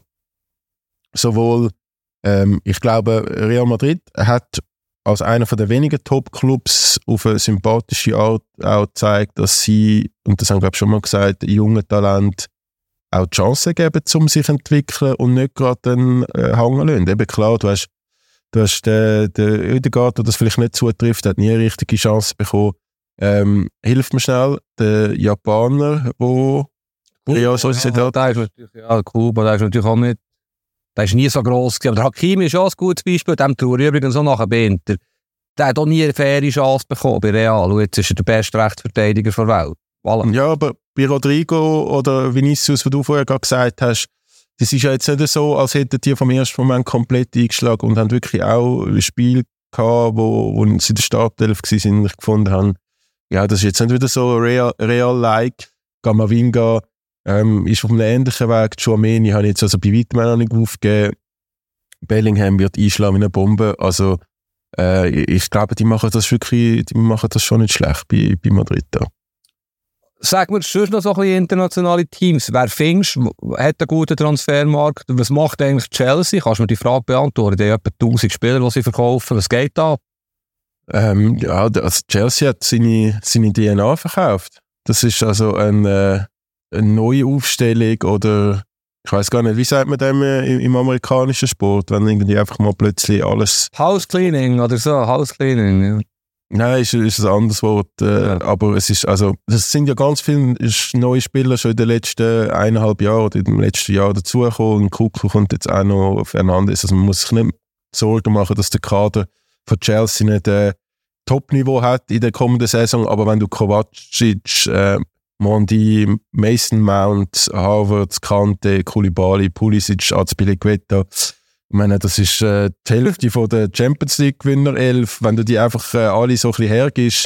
sowohl, ähm, ich glaube, Real Madrid hat als einer der wenigen Top-Clubs auf eine sympathische Art auch gezeigt, dass sie, und das haben wir glaube ich schon mal gesagt, jungen Talent auch die Chance geben, um sich zu entwickeln und nicht gerade dann äh, hängen lassen. Eben klar, du hast, du hast den, den Oedegaard, der das vielleicht nicht zutrifft, hat nie eine richtige Chance bekommen. Ähm, hilft mir schnell, der Japaner, der Real Sociedad... Ja, der ist natürlich, ja, Kuba, der ist natürlich auch nicht... Der ist nie so gross gewesen. Aber der Hakimi ist auch ein gutes Beispiel, dem traue ich übrigens auch nachher Benter. Der hat auch nie eine faire Chance bekommen bei Real. Und jetzt ist er der beste Rechtsverteidiger der Welt. Voilà. Ja, aber bei Rodrigo oder Vinicius, was du vorher gerade gesagt hast, das ist ja jetzt nicht so, als hätten die vom ersten Moment komplett eingeschlagen und haben wirklich auch ein Spiel gehabt, wo, wo sie in der Startelf waren, ich gefunden haben, ja, das ist jetzt nicht wieder so real, real-like. Camavinga ähm, ist auf einem ähnlichen Weg. Tchouaméni habe ich jetzt also bei weitem noch nicht aufgegeben. Bellingham wird einschlagen wie eine Bombe. Also äh, ich glaube, die machen das wirklich, die machen das schon nicht schlecht bei, bei Madrid da. Sag mir, sonst noch so ein bisschen internationale Teams. Wer findest du, hat einen guten Transfermarkt? Was macht eigentlich Chelsea? Kannst du mir die Frage beantworten? Die haben etwa tausend Spieler, die sie verkaufen. Was geht da? Ähm, ja, also Chelsea hat seine, seine D N A verkauft. Das ist also eine, eine neue Aufstellung oder ich weiß gar nicht, wie sagt man dem im, im amerikanischen Sport, wenn irgendwie einfach mal plötzlich alles... House Cleaning oder so, House Cleaning, ja. Nein, ist, ist ein anderes Wort, äh, ja. Aber es ist, also, es sind ja ganz viele neue Spieler schon in den letzten eineinhalb Jahren oder im letzten Jahr dazugekommen und Kuku kommt jetzt auch noch auf Fernandes. Also man muss sich nicht Sorgen machen, dass der Kader von Chelsea nicht äh, Top-Niveau hat in der kommenden Saison, aber wenn du Kovacic, äh, Mondi, Mason Mount, Havertz, Kante, Koulibaly, Pulisic, Azpilicueta, ich meine, das ist äh, die Hälfte von der Champions League-Gewinner elf, wenn du die einfach äh, alle so ein bisschen hergibst.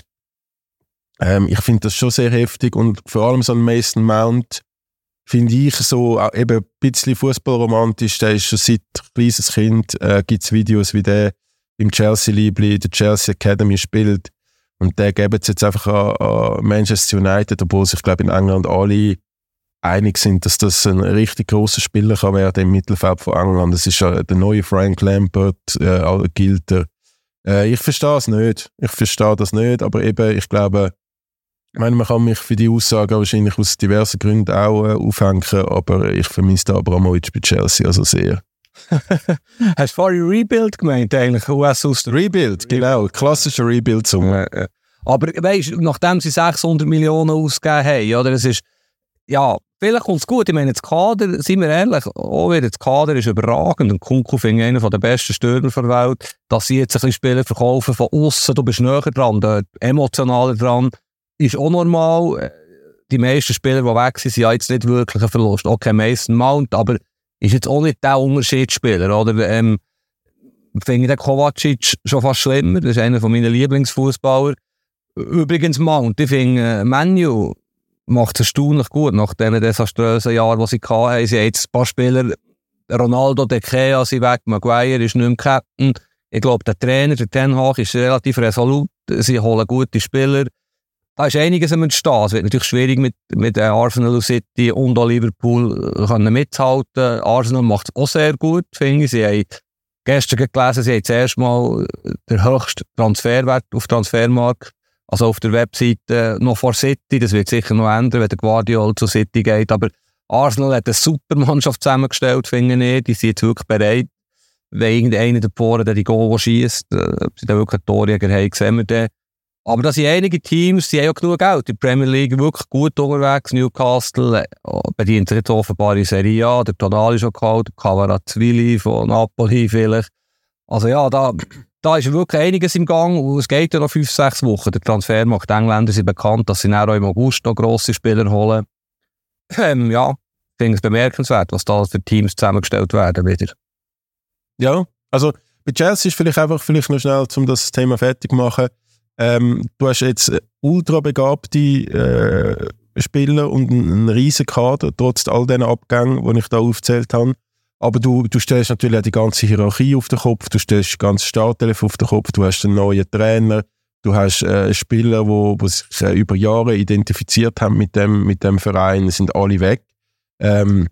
Ähm, ich finde das schon sehr heftig und vor allem so ein Mason Mount finde ich so auch eben ein bisschen fußballromantisch, der ist schon seit kleines Kind, äh, gibt es Videos, wie der im Chelsea-Liebli, der Chelsea Academy spielt. Und der geben es jetzt einfach an, an Manchester United, obwohl sich, glaube ich, in England alle einig sind, dass das ein richtig grosser Spieler kann werden im Mittelfeld von England. Das ist ja der neue Frank Lampard, äh, gilt er. Äh, ich verstehe es nicht. Ich verstehe das nicht, aber eben, ich glaube, ich meine, man kann mich für die Aussage wahrscheinlich aus diversen Gründen auch äh, aufhängen, aber ich vermisse Abramovich bei Chelsea also sehr. Hast du vorhin Rebuild gemeint eigentlich? U S aus der Rebuild, genau. Klassischer Rebuild-Summe. Ja, ja. Aber weißt du, nachdem sie sechshundert Millionen ausgegeben haben, oder, es ist, ja, vielleicht kommt es gut. Ich meine, das Kader, seien wir ehrlich, auch wieder, das Kader ist überragend und Kunku finde ich einer der besten Stürmer der Welt. Dass sie jetzt ein bisschen Spieler verkaufen von außen, du bist näher dran, dort, emotionaler dran, ist auch normal. Die meisten Spieler, die weg sind, sind ja jetzt nicht wirklich ein Verlust. Okay, Mason Mount, aber ist jetzt auch nicht der Unterschiedsspieler, oder? Ähm, finde ich den Kovacic schon fast schlimmer. Das ist einer von meinen Lieblingsfußballer. Übrigens Mount, ich finde, äh, Manu macht es erstaunlich gut nach diesen desaströsen Jahren, die sie hatten. Sie haben jetzt ein paar Spieler, Ronaldo, De Gea sind weg, Maguire ist nicht mehr Captain. Ich glaube, der Trainer, der Ten Hag, ist relativ resolut. Sie holen gute Spieler. Da ist einiges am Entstehen. Es wird natürlich schwierig mit, mit Arsenal City und auch Liverpool können mithalten. Arsenal macht es auch sehr gut, finde ich. Sie haben gestern gelesen, sie haben zuerst mal den höchsten Transferwert auf Transfermarkt, also auf der Webseite, noch vor City. Das wird sicher noch ändern, wenn der Guardiola zu City geht. Aber Arsenal hat eine super Mannschaft zusammengestellt, finde ich. Die sind jetzt wirklich bereit, wenn irgendeiner der Poren die Goal schiesst, ob sie dann wirklich einen Torjäger haben, sehen wir dann. Aber da sind einige Teams, die haben ja genug Geld. Die Premier League wirklich gut unterwegs. Newcastle bedient sich jetzt offenbar in Serie A. Der Tonali schon geholt, der Kvaratskhelia von Napoli vielleicht. Also ja, da, da ist wirklich einiges im Gang. Und es geht ja noch fünf, sechs Wochen. Der Transfermarkt. Die Engländer sind bekannt, dass sie auch im August noch grosse Spieler holen. Ähm, ja, ich finde es bemerkenswert, was da für Teams zusammengestellt werden wieder. Ja, also bei Chelsea ist vielleicht einfach vielleicht noch schnell, um das Thema fertig zu machen. Ähm, du hast jetzt ultra begabte äh, Spieler und einen riesen Kader, trotz all diesen Abgängen, die ich da aufgezählt habe. Aber du, du stellst natürlich auch die ganze Hierarchie auf den Kopf, du stellst das ganze Startelf auf den Kopf, du hast einen neuen Trainer, du hast äh, Spieler, die wo, wo sich äh, über Jahre identifiziert haben mit dem, mit dem Verein, sind alle weg. Ähm,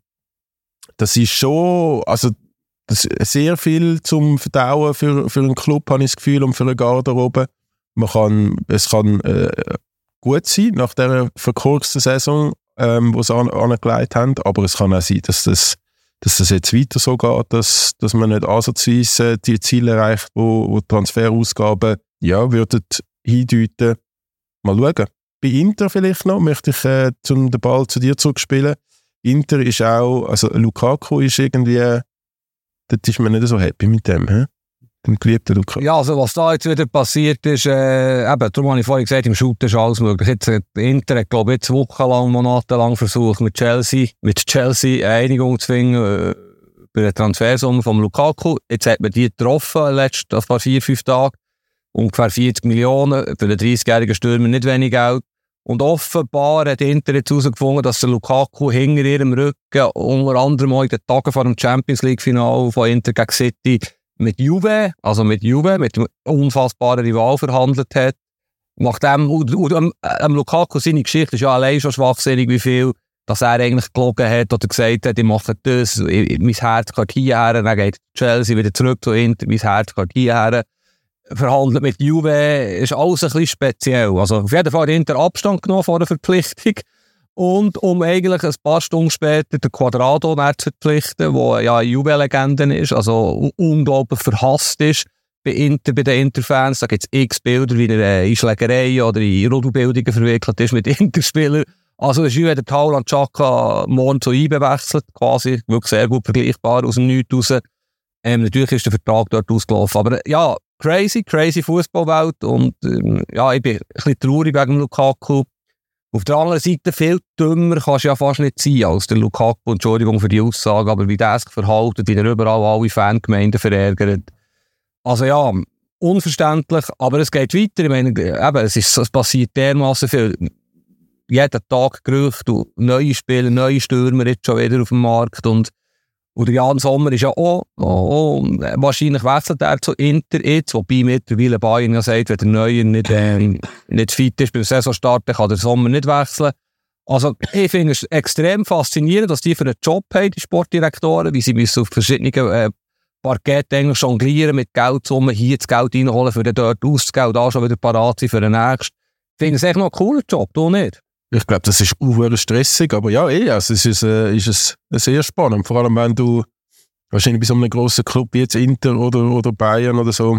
das ist schon, also das ist sehr viel zum Verdauen für, für einen Club, habe ich das Gefühl, und für eine Garderobe. Man kann, es kann äh, gut sein, nach dieser verkorksten Saison, ähm, die sie an, angelegt haben, aber es kann auch sein, dass das, dass das jetzt weiter so geht, dass, dass man nicht ansatzweise die Ziele erreicht, wo, wo Transferausgaben ja, würden hindeuten. Mal schauen. Bei Inter vielleicht noch, möchte ich äh, zum, den Ball zu dir zurückspielen. Inter ist auch, also Lukaku ist irgendwie, dort ist man nicht so happy mit dem, he? Dem geliebten Lukaku. Ja, also was da jetzt wieder passiert ist, äh, eben, darum habe ich vorhin gesagt, im Shooter ist alles möglich. Jetzt, äh, Inter hat, glaube ich, jetzt wochenlang, monatelang versucht, mit Chelsea, mit Chelsea eine Einigung zu finden, äh, bei der Transfersumme von Lukaku. Jetzt hat man die getroffen, letzten, vor vier, fünf Tagen. Ungefähr vierzig Millionen, für einen dreißigjährigen Stürmer nicht wenig Geld. Und offenbar hat Inter jetzt herausgefunden, dass der Lukaku hinter ihrem Rücken unter anderem auch in den Tagen vor dem Champions League-Final von Inter gegen City mit Juve, also mit Juve, mit einem unfassbaren Rival verhandelt hat. Nachdem, und, und, und ähm, Lukaku, seine Geschichte ist ja allein schon schwachsinnig, wie viel, dass er eigentlich gelogen hat oder gesagt hat, ich mache das, ich, mein Herz geht hierher, dann geht Chelsea wieder zurück zu Inter, mein Herz geht hierher. Verhandelt mit Juve, ist alles ein bisschen speziell. Also auf jeden Fall hat Inter Abstand genommen vor der Verpflichtung. Und um eigentlich ein paar Stunden später den Quadrado zu verpflichten, der ja eine Juve-Legende ist, also unglaublich verhasst ist bei, Inter, bei den Inter-Fans. Da gibt es x Bilder, wie er in Schlägereien oder in Rudelbildungen verwickelt ist mit Interspielern. Also ist Juve der Tauland Xhaka morgen zu I B wechselt, quasi, wirklich sehr gut vergleichbar aus dem Nichts raus. Ähm, natürlich ist der Vertrag dort ausgelaufen. Aber ja, crazy, crazy Fußballwelt und ähm, ja, ich bin ein bisschen traurig wegen Lukaku. Auf der anderen Seite, viel dümmer kannst du ja fast nicht sein als der Lukaku, Entschuldigung für die Aussage, aber wie der sich verhält, wie er überall alle Fangemeinden verärgert. Also ja, unverständlich, aber es geht weiter. Ich meine, eben, es, ist, es passiert dermassen viel. Jeden Tag Gerüchte, neue Spieler, neue Stürmer jetzt schon wieder auf dem Markt und Und der Jan Sommer ist ja auch, auch, auch wahrscheinlich wechselt er zu Inter jetzt, wobei mittlerweile Bayern ja sagt, wenn der Neuer nicht, äh, nicht fit ist beim Saisonstart, dann kann der Sommer nicht wechseln. Also ich finde es extrem faszinierend, dass die für einen Job haben, die Sportdirektoren, wie sie müssen auf verschiedenen äh, Parketten eigentlich jonglieren mit Geldsummen, hier das Geld reinholen, für den dort auszugeben, da schon wieder parat sein für den nächsten. Ich finde es echt noch ein cooler Job, du nicht? Ich glaube, das ist auch stressig, aber ja, eh, also es ist, äh, ist es sehr spannend. Vor allem, wenn du wahrscheinlich bei so einem grossen Club wie jetzt Inter oder, oder Bayern oder so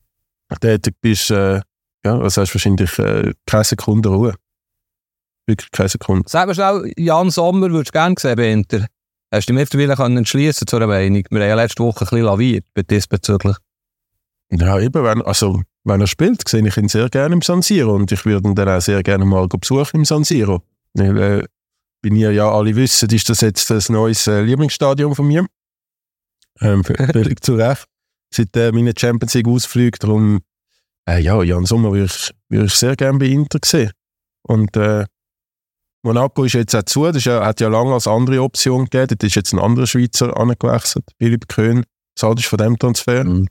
tätig bist, äh, ja, also hast du wahrscheinlich äh, keine Sekunde Ruhe. Wirklich keine Sekunde. Sag mir schnell, Jan Sommer würdest du gerne sehen bei Inter? Hast du dich mittlerweile entschließen zu einer Meinung? Wir haben ja letzte Woche ein bisschen laviert diesbezüglich. Ja, eben, wenn, also, wenn er spielt, sehe ich ihn sehr gerne im San Siro und ich würde ihn dann auch sehr gerne mal besuchen im San Siro. Weil, äh, wie ihr ja alle wissen, ist das jetzt das neues äh, Lieblingsstadion von mir. Ähm, völlig zu Recht. Seit äh, meinen Champions League Ausflügen. Darum, äh, ja, Jan Sommer würde ich, würde ich sehr gerne bei Inter sehen. Und äh, Monaco ist jetzt auch zu, das ist ja, hat ja lange als andere Option gegeben. Da ist jetzt ein anderer Schweizer angewechselt, Philipp Köhn. Was haltest du von diesem Transfer? Mhm.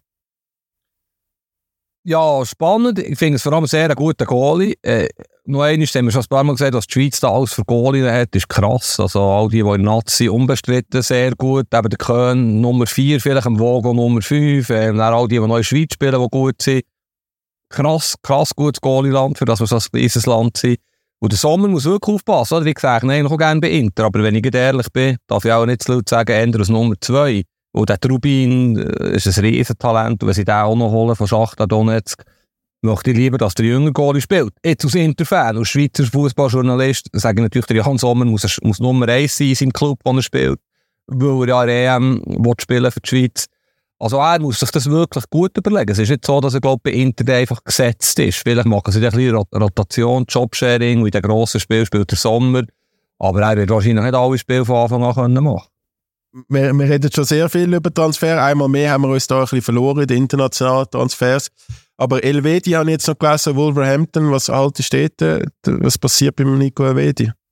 Ja, spannend. Ich finde es vor allem sehr ein guter Goalie. Äh, noch einmal haben wir schon ein paar Mal gesagt, was die Schweiz da alles für Goalien hat, ist krass. Also all die, die in Nazi unbestritten, sehr gut. Eben der Köhn Nummer vier, vielleicht im Vogo Nummer fünf. Äh, dann all die, die noch in der Schweiz spielen, die gut sind. Krass, krass gutes Goalie-Land, für das wir so ein kleines Land sind. Und der Sommer muss wirklich aufpassen. Oder? Wie gesagt, nein, ich auch gerne bei Inter. Aber wenn ich ehrlich bin, darf ich auch nicht zu laut sagen, ändern als Nummer zwei. Und der Trubin äh, ist ein Riesentalent. Und wenn sie den auch noch holen von Schachtar Donetsk, möchte ich lieber, dass der jüngere Goalie spielt. Jetzt als Inter-Fan, als Schweizer Fußballjournalist, sage ich natürlich, der Jan Sommer muss, muss Nummer eins sein in seinem Club, wo er spielt. Weil er ja E M will spielen für die Schweiz. Also er muss sich das wirklich gut überlegen. Es ist nicht so, dass er, glaube ich, bei Inter einfach gesetzt ist. Vielleicht machen sie ein bisschen Rotation, Jobsharing, und in den grossen Spielen spielt der Sommer. Aber er wird wahrscheinlich nicht alle Spiele von Anfang an können machen. Wir, wir reden schon sehr viel über Transfer. Einmal mehr haben wir uns da ein bisschen verloren in den internationalen Transfers. Aber Elvedi habe ich jetzt noch gelesen, Wolverhampton, was alte Städte, was passiert beim Nico Elvedi?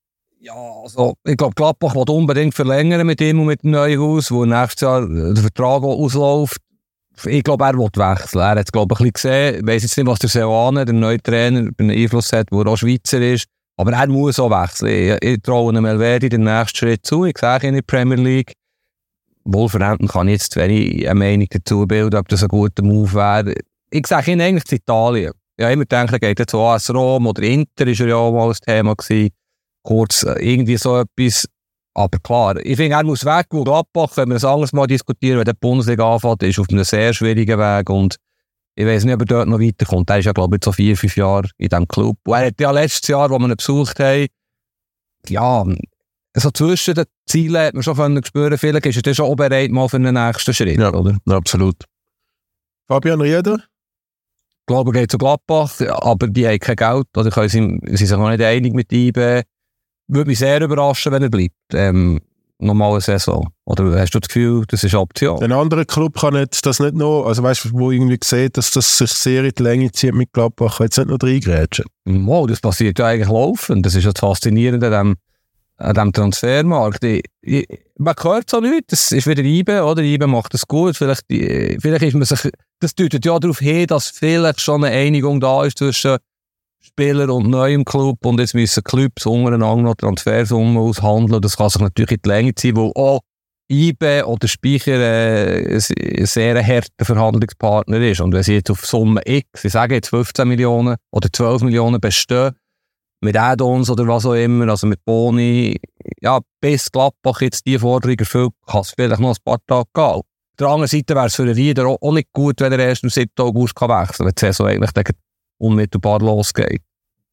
Ja, also, ich glaube, Gladbach will unbedingt verlängern mit ihm und mit dem Neuhaus, wo nächstes Jahr der Vertrag ausläuft. Ich glaube, er will wechseln. Er hat es, glaube ich, ein bisschen gesehen. Ich weiss jetzt nicht, was der Seoane, der neue Trainer, einen Einfluss hat, der auch Schweizer ist. Aber er muss auch wechseln. Ich, ich traue einem Elvedi den nächsten Schritt zu. Ich sehe ihn in der Premier League. Wolverhampton kann ich jetzt wenig eine Meinung dazu bilden, ob das ein guter Move wäre. Ich sage ihn eigentlich zu Italien. Ja, immer denke, er geht jetzt zu A S Rom oder Inter, ist er ja auch mal ein Thema gewesen. Kurz irgendwie so etwas. Aber klar, ich finde, er muss weg. Und Gladbach, wenn wir das anderes mal diskutieren, wenn der Bundesliga anfängt, ist auf einem sehr schwierigen Weg. Und ich weiß nicht, ob er dort noch weiterkommt. Er ist ja, glaube ich, so vier, fünf Jahre in diesem Club. Und er hat ja letztes Jahr, wo wir ihn besucht haben, ja, so zwischen den Zielen hat man schon spüren, vielleicht ist er schon auch bereit mal für den nächsten Schritt, ja, oder? Absolut. Fabian Rieder? Ich glaube, er geht zu Gladbach, aber die haben kein Geld. Also können sie, sie sind sich noch nicht einig mit I B. Würde mich sehr überraschen, wenn er bleibt. Ähm, nochmal eine Saison. Oder hast du das Gefühl, das ist eine Option? Ein anderer Club kann nicht, das nicht noch, also weißt du, wo irgendwie sieht, dass das sich sehr in die Länge zieht mit Gladbach, jetzt nicht noch reingrätschen. Wow, das passiert ja eigentlich laufend. Das ist ja das Faszinierende an dem, an dem Transfermarkt. Ich, ich, man hört so nichts, das ist wieder I B, oder? I B macht das gut. Vielleicht, vielleicht ist man sich, das deutet ja darauf hin, dass vielleicht schon eine Einigung da ist zwischen Spieler und neuem Club und jetzt müssen Clubs untereinander noch Transfersummen aushandeln. Das kann sich natürlich in die Länge ziehen, weil auch I B oder Speicher äh, ein sehr harter Verhandlungspartner ist. Und wenn sie jetzt auf Summe X, ich sage jetzt fünfzehn Millionen oder zwölf Millionen bestehen, mit Add-ons oder was auch immer, also mit Boni, ja, bis Gladbach jetzt die Forderung erfüllt, kann es vielleicht noch ein paar Tage gehen. Auf der anderen Seite wäre es für den Rieder auch, auch nicht gut, wenn er erst am siebten August kann wechseln kann, wenn die Saison eigentlich unmittelbar losgeht.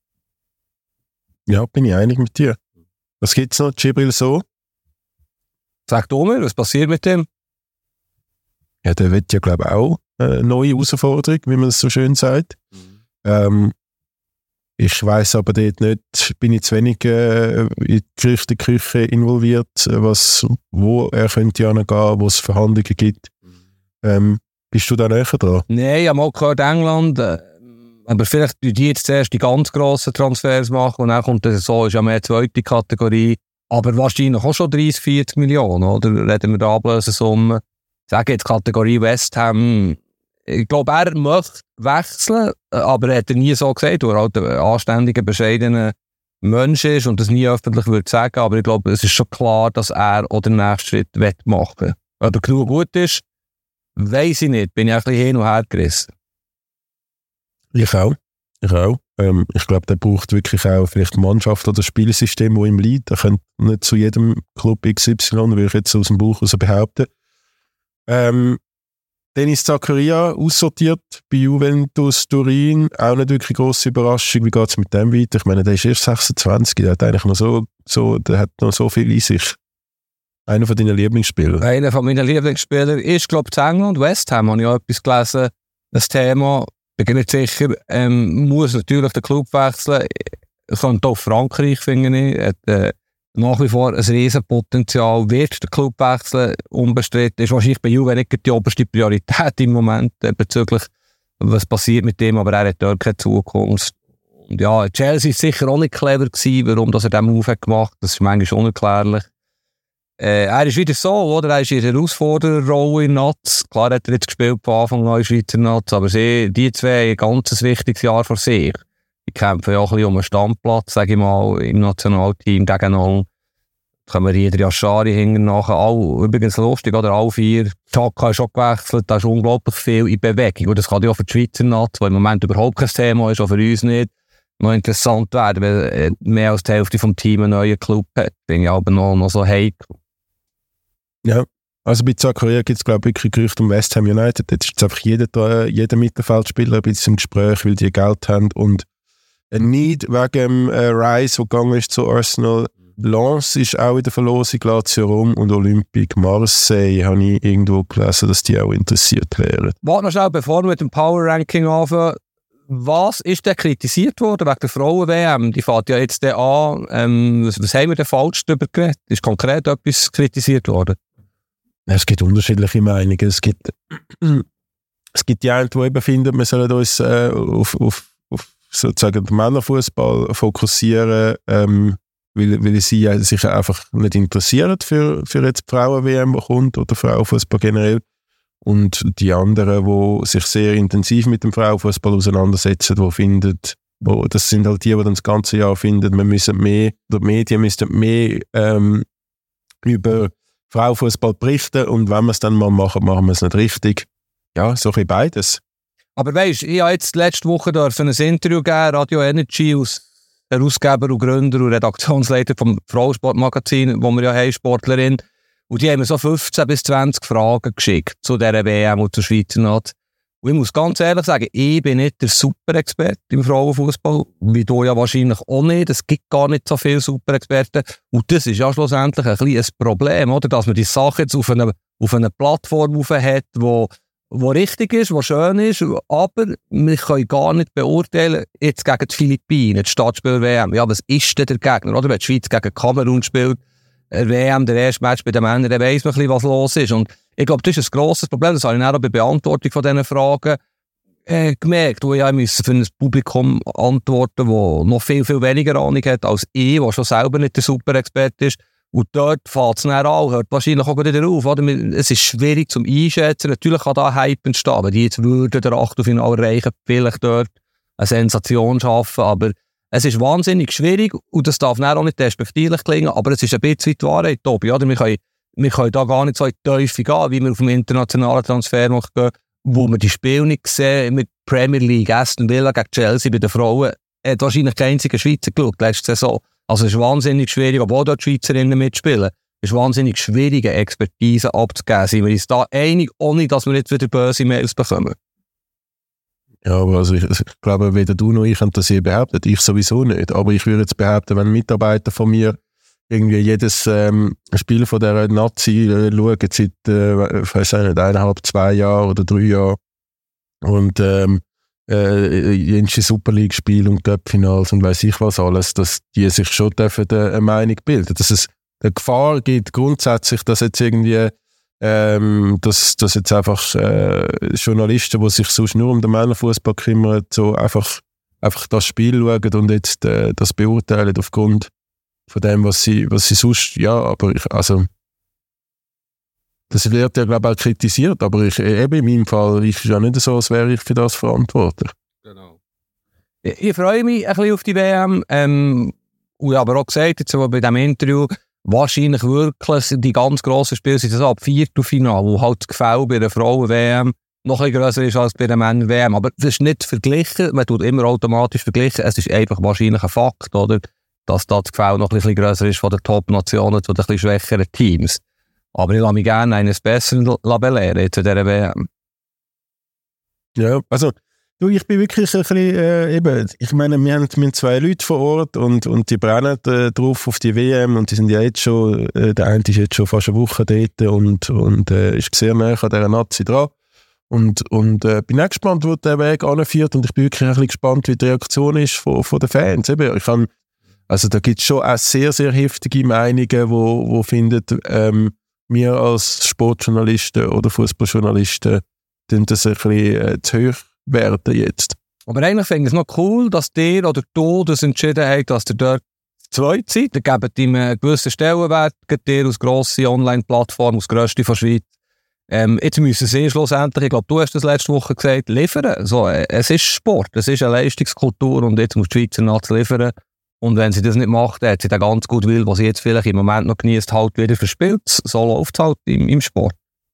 Ja, bin ich einig mit dir. Was gibt es noch? Djibril Sow? Sag du mir, was passiert mit dem? Ja, der wird ja, glaube ich, auch eine neue Herausforderung, wie man es so schön sagt. Mhm. Ähm, ich weiss aber dort nicht, bin ich zu wenig äh, in die Gerüchteküche involviert, was, wo er könnte hingehen, wo es Verhandlungen gibt. Ähm, bist du da näher dran? Nein, ich habe mal gehört, England, äh, aber vielleicht die jetzt zuerst die ganz grossen Transfers machen und dann kommt das so, ist ja mehr zweite Kategorie. Aber wahrscheinlich auch schon dreißig, vierzig Millionen, oder? Reden wir da Ablösesumme. Ich sage jetzt Kategorie West Ham. Ich glaube, er möchte wechseln, aber er hat er nie so gesagt, weil er halt ein anständiger, bescheidener Mensch ist und das nie öffentlich würde sagen. Aber ich glaube, es ist schon klar, dass er auch den nächsten Schritt machen will. Ob er genug gut ist, weiss ich nicht. Bin ich ein bisschen hin und her gerissen. Ich auch. Ich auch. Ähm, ich glaube, der braucht wirklich auch vielleicht eine Mannschaft oder ein Spielsystem, das ihm liegt. Er könnte nicht zu jedem Club X Y, würde ich jetzt aus dem Bauch heraus behaupten. Ähm, Denis Zakaria, aussortiert bei Juventus Turin, auch nicht wirklich grosse Überraschung. Wie geht es mit dem weiter? Ich meine, der ist erst sechsundzwanzig, der hat eigentlich noch so, so, der hat noch so viel in sich. Einer von deinen Lieblingsspielern. Einer von meinen Lieblingsspielern ist, glaube ich, in England. West Ham habe ich auch etwas gelesen. Das Thema, ich bin nicht sicher, ähm, muss natürlich den Club wechseln. Könnte auch Frankreich, finde ich. Hat, äh, nach wie vor ein Riesenpotenzial, wird der Club wechseln, unbestritten. Ist wahrscheinlich bei Juve nicht die oberste Priorität im Moment äh, bezüglich, was passiert mit dem, aber er hat dort keine Zukunft. Und ja, Chelsea ist sicher auch nicht clever gewesen, warum das er diesen Move hat gemacht. Das ist manchmal unerklärlich. Äh, er ist wieder so, oder? Er ist in der Herausfordererrolle in Nats. Klar hat er jetzt gespielt von Anfang an in Schweizer Nats, aber sie, die zwei haben ein ganz wichtiges Jahr vor sich. Die kämpfen ja auch ein bisschen um einen Standplatz, sage ich mal, im Nationalteam gegeneinander. Da kommen Rieder Yashari hinten nachher. All, übrigens lustig, oder? Alle vier. Xhaka ist schon gewechselt, da ist unglaublich viel in Bewegung. Und das kann ja auch für die Schweizer Nats, weil im Moment überhaupt kein Thema ist, auch für uns nicht, noch interessant werden, weil mehr als die Hälfte vom Team einen neuen Club hat. Bin ich aber noch, noch so heikel. Ja, also bei Zakaria gibt es, glaube ich, wirklich Gerüchte um West Ham United. Jetzt ist einfach jeder, jeder Mittelfeldspieler ein bisschen im Gespräch, weil die Geld haben und ein Need wegen äh, Rice, der gegangen ist zu Arsenal. Lens ist auch in der Verlosung, Lazio Rom und Olympique Marseille habe ich irgendwo gelesen, dass die auch interessiert wären. Warte noch schnell, bevor wir mit dem Power Ranking anfangen. Was ist denn kritisiert worden wegen der Frauen-W M? Die fängt ja jetzt an. Ähm, was, was haben wir denn falsch darüber geredet? Ist konkret etwas kritisiert worden? Es gibt unterschiedliche Meinungen. Es gibt, es gibt die einen, die eben finden, wir sollen uns äh, auf, auf, auf sozusagen den Männerfußball fokussieren. Ähm, weil, weil sie sich einfach nicht interessieren für, für jetzt die Frauen-W M, die kommt, oder Frauenfußball generell. Und die anderen, die sich sehr intensiv mit dem Frauenfußball auseinandersetzen, die finden, wo, das sind halt die, die dann das ganze Jahr finden, wir müssen mehr, die Medien müssten mehr ähm, über Frauenfußball berichten, und wenn wir es dann mal machen, machen wir es nicht richtig. Ja, so ein bisschen beides. Aber weisst, ich habe jetzt letzte Woche ein Interview gegeben, Radio Energy, aus Herausgeber und Gründer und Redaktionsleiter vom Frauensportmagazin, wo wir ja haben, Sportlerin. Und die haben mir so fünfzehn bis zwanzig Fragen geschickt zu dieser W M und zur Schweizer Nazi. Und ich muss ganz ehrlich sagen, ich bin nicht der Super-Experte im Frauenfußball, wie du ja wahrscheinlich auch nicht. Es gibt gar nicht so viele Super-Experten. Und das ist ja schlussendlich ein kleines Problem, oder? Dass man die Sache jetzt auf einer auf eine Plattform hat, wo wo richtig ist, wo schön ist, aber wir können gar nicht beurteilen, jetzt gegen die Philippinen, die Stadtspiel-W M, ja, was ist denn der Gegner, oder? Wenn die Schweiz gegen Kamerun spielt, der W M, der erste Match bei den Männern, dann weiss man ein bisschen, was los ist. Und ich glaube, das ist ein grosses Problem, das habe ich auch bei der Beantwortung von diesen Fragen äh, gemerkt, wo ich auch für ein Publikum antworten muss, das noch viel, viel weniger Ahnung hat als ich, der schon selber nicht der Super-Experte ist. Und dort fällt es dann an, hört wahrscheinlich auch wieder auf. Oder? Es ist schwierig zum Einschätzen. Natürlich kann da Hype entstehen, wenn die jetzt würden der Achtelfinale erreichen, vielleicht dort eine Sensation schaffen. Aber es ist wahnsinnig schwierig und das darf dann auch nicht despektierlich klingen, aber es ist ein bisschen die Wahrheit, Tobi. Oder? Wir, können, wir können da gar nicht so in die Teufel gehen, wie wir auf dem internationalen Transfermarkt gehen, wo wir die Spiele nicht sehen. Mit Premier League, Aston Villa gegen Chelsea bei den Frauen hat wahrscheinlich kein einziger Schweizer geschaut, letzte Saison. Also es ist wahnsinnig schwierig, obwohl dort die Schweizerinnen mitspielen, es ist wahnsinnig schwierig, eine Expertise abzugeben. Sind wir uns da einig, ohne dass wir jetzt wieder böse Mails bekommen? Ja, aber also ich, ich glaube, weder du noch ich haben das je behauptet, ich sowieso nicht. Aber ich würde jetzt behaupten, wenn Mitarbeiter von mir irgendwie jedes ähm, Spiel von dieser Nazi äh, schauen, seit, äh, ich weiss nicht, eineinhalb, zwei Jahren oder drei Jahren, und ähm, äh, jensche Super League-Spiele und Cup-Finals und weiss ich was alles, dass die sich schon dürfen eine Meinung bilden. Dass es eine Gefahr gibt grundsätzlich, dass jetzt irgendwie ähm, dass, dass jetzt einfach äh, Journalisten, die sich sonst nur um den Männerfußball kümmern, so einfach, einfach das Spiel schauen und jetzt äh, das beurteilen aufgrund von dem, was sie, was sie sonst, ja, aber ich, also das wird ja, glaube ich, auch kritisiert, aber ich, eben in meinem Fall ist es ja nicht so, als wäre ich für das verantwortlich. Genau. Ich, ich freue mich ein bisschen auf die W M. Ähm, und ich habe aber auch gesagt, jetzt bei diesem Interview, wahrscheinlich wirklich die ganz grossen Spiele sind das ab Viertelfinale, wo halt das Gefälle bei der Frauen-W M noch ein bisschen grösser ist als bei der Männer-W M. Aber das ist nicht verglichen, man tut immer automatisch verglichen, es ist einfach wahrscheinlich ein Fakt, oder, dass da das Gefälle noch ein bisschen grösser ist von den Top-Nationen zu den ein bisschen schwächeren Teams. Aber ich lasse mich gerne eines Besseren belehren jetzt in dieser W M. Ja, also du, ich bin wirklich ein bisschen, äh, eben, ich meine, wir haben, wir haben zwei Leute vor Ort und, und die brennen äh, drauf auf die W M und die sind ja jetzt schon, äh, der eine ist jetzt schon fast eine Woche dort und, und äh, ist sehr nah an dieser Nazi dran. Und, und äh, bin auch gespannt, wo der Weg anführt, und ich bin wirklich ein bisschen gespannt, wie die Reaktion ist von, von den Fans. Eben, ich kann, also da gibt es schon auch sehr, sehr heftige Meinungen, wo, wo finden, ähm, wir als Sportjournalisten oder Fußballjournalisten tun das ein bisschen äh, zu hoch werden jetzt. Aber eigentlich finde ich es noch cool, dass der oder du das entschieden habt, dass ihr dort zweit seid. Ihr gebt ihm einen gewissen Stellenwert, gebt ihr als grosse Online-Plattform, als grösste von der Schweiz. Ähm, jetzt müssen sie schlussendlich, ich glaube, du hast das letzte Woche gesagt, liefern. So, äh, es ist Sport, es ist eine Leistungskultur und jetzt muss die Schweizer Nazi liefern. Und wenn sie das nicht macht, dann hat sie den ganz gut Will, was sie jetzt vielleicht im Moment noch genießt, halt wieder verspielt. So läuft es halt im, im Sport.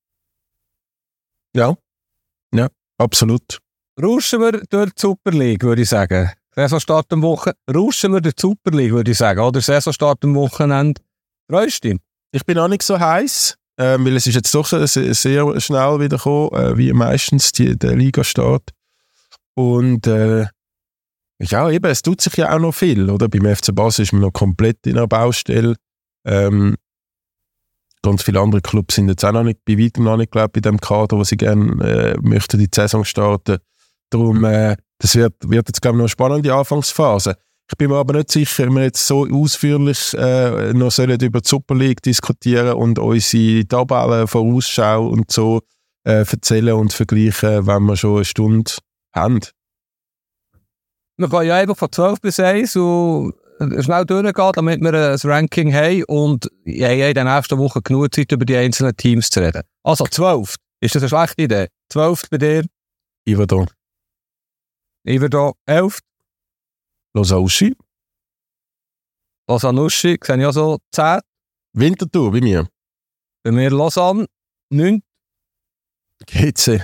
Ja, ja, absolut. Rauschen wir durch die Super League, würde ich sagen. Saisonstart am Wochenende. Rauschen wir durch die Super League, würde ich sagen. Oder Saisonstart am Wochenende. Freust du dich? Ich bin auch nicht so heiß, äh, weil es ist jetzt doch sehr, sehr schnell wieder gekommen, äh, wie meistens die, der Ligastart. Und äh, ja, eben, es tut sich ja auch noch viel, oder? Beim F C Basel ist man noch komplett in einer Baustelle. Ähm, ganz viele andere Clubs sind jetzt auch noch nicht, bei weitem noch nicht, glaube ich, in dem Kader, wo sie gerne äh, möchten die Saison starten. Darum, äh, das wird, wird jetzt, glaube ich, noch eine spannende Anfangsphase. Ich bin mir aber nicht sicher, ob wir jetzt so ausführlich äh, noch sollen über die Super League diskutieren und unsere Tabellen, Vorausschau und so äh, erzählen und vergleichen, wenn wir schon eine Stunde haben. Wir gehen ja einfach von zwölf bis eins und schnell durchgehen, damit wir ein Ranking haben und ja, in der nächsten Woche genug Zeit, über die einzelnen Teams zu reden. Also, zwölf. Ist das eine schlechte Idee? zwölf bei dir? Iverdon. Iverdon. elf. Lausanne-Uschi. Lausanne-Uschi, sehe ich auch so zehn. Winterthur, bei mir. Bei mir Lausanne, neun. G C.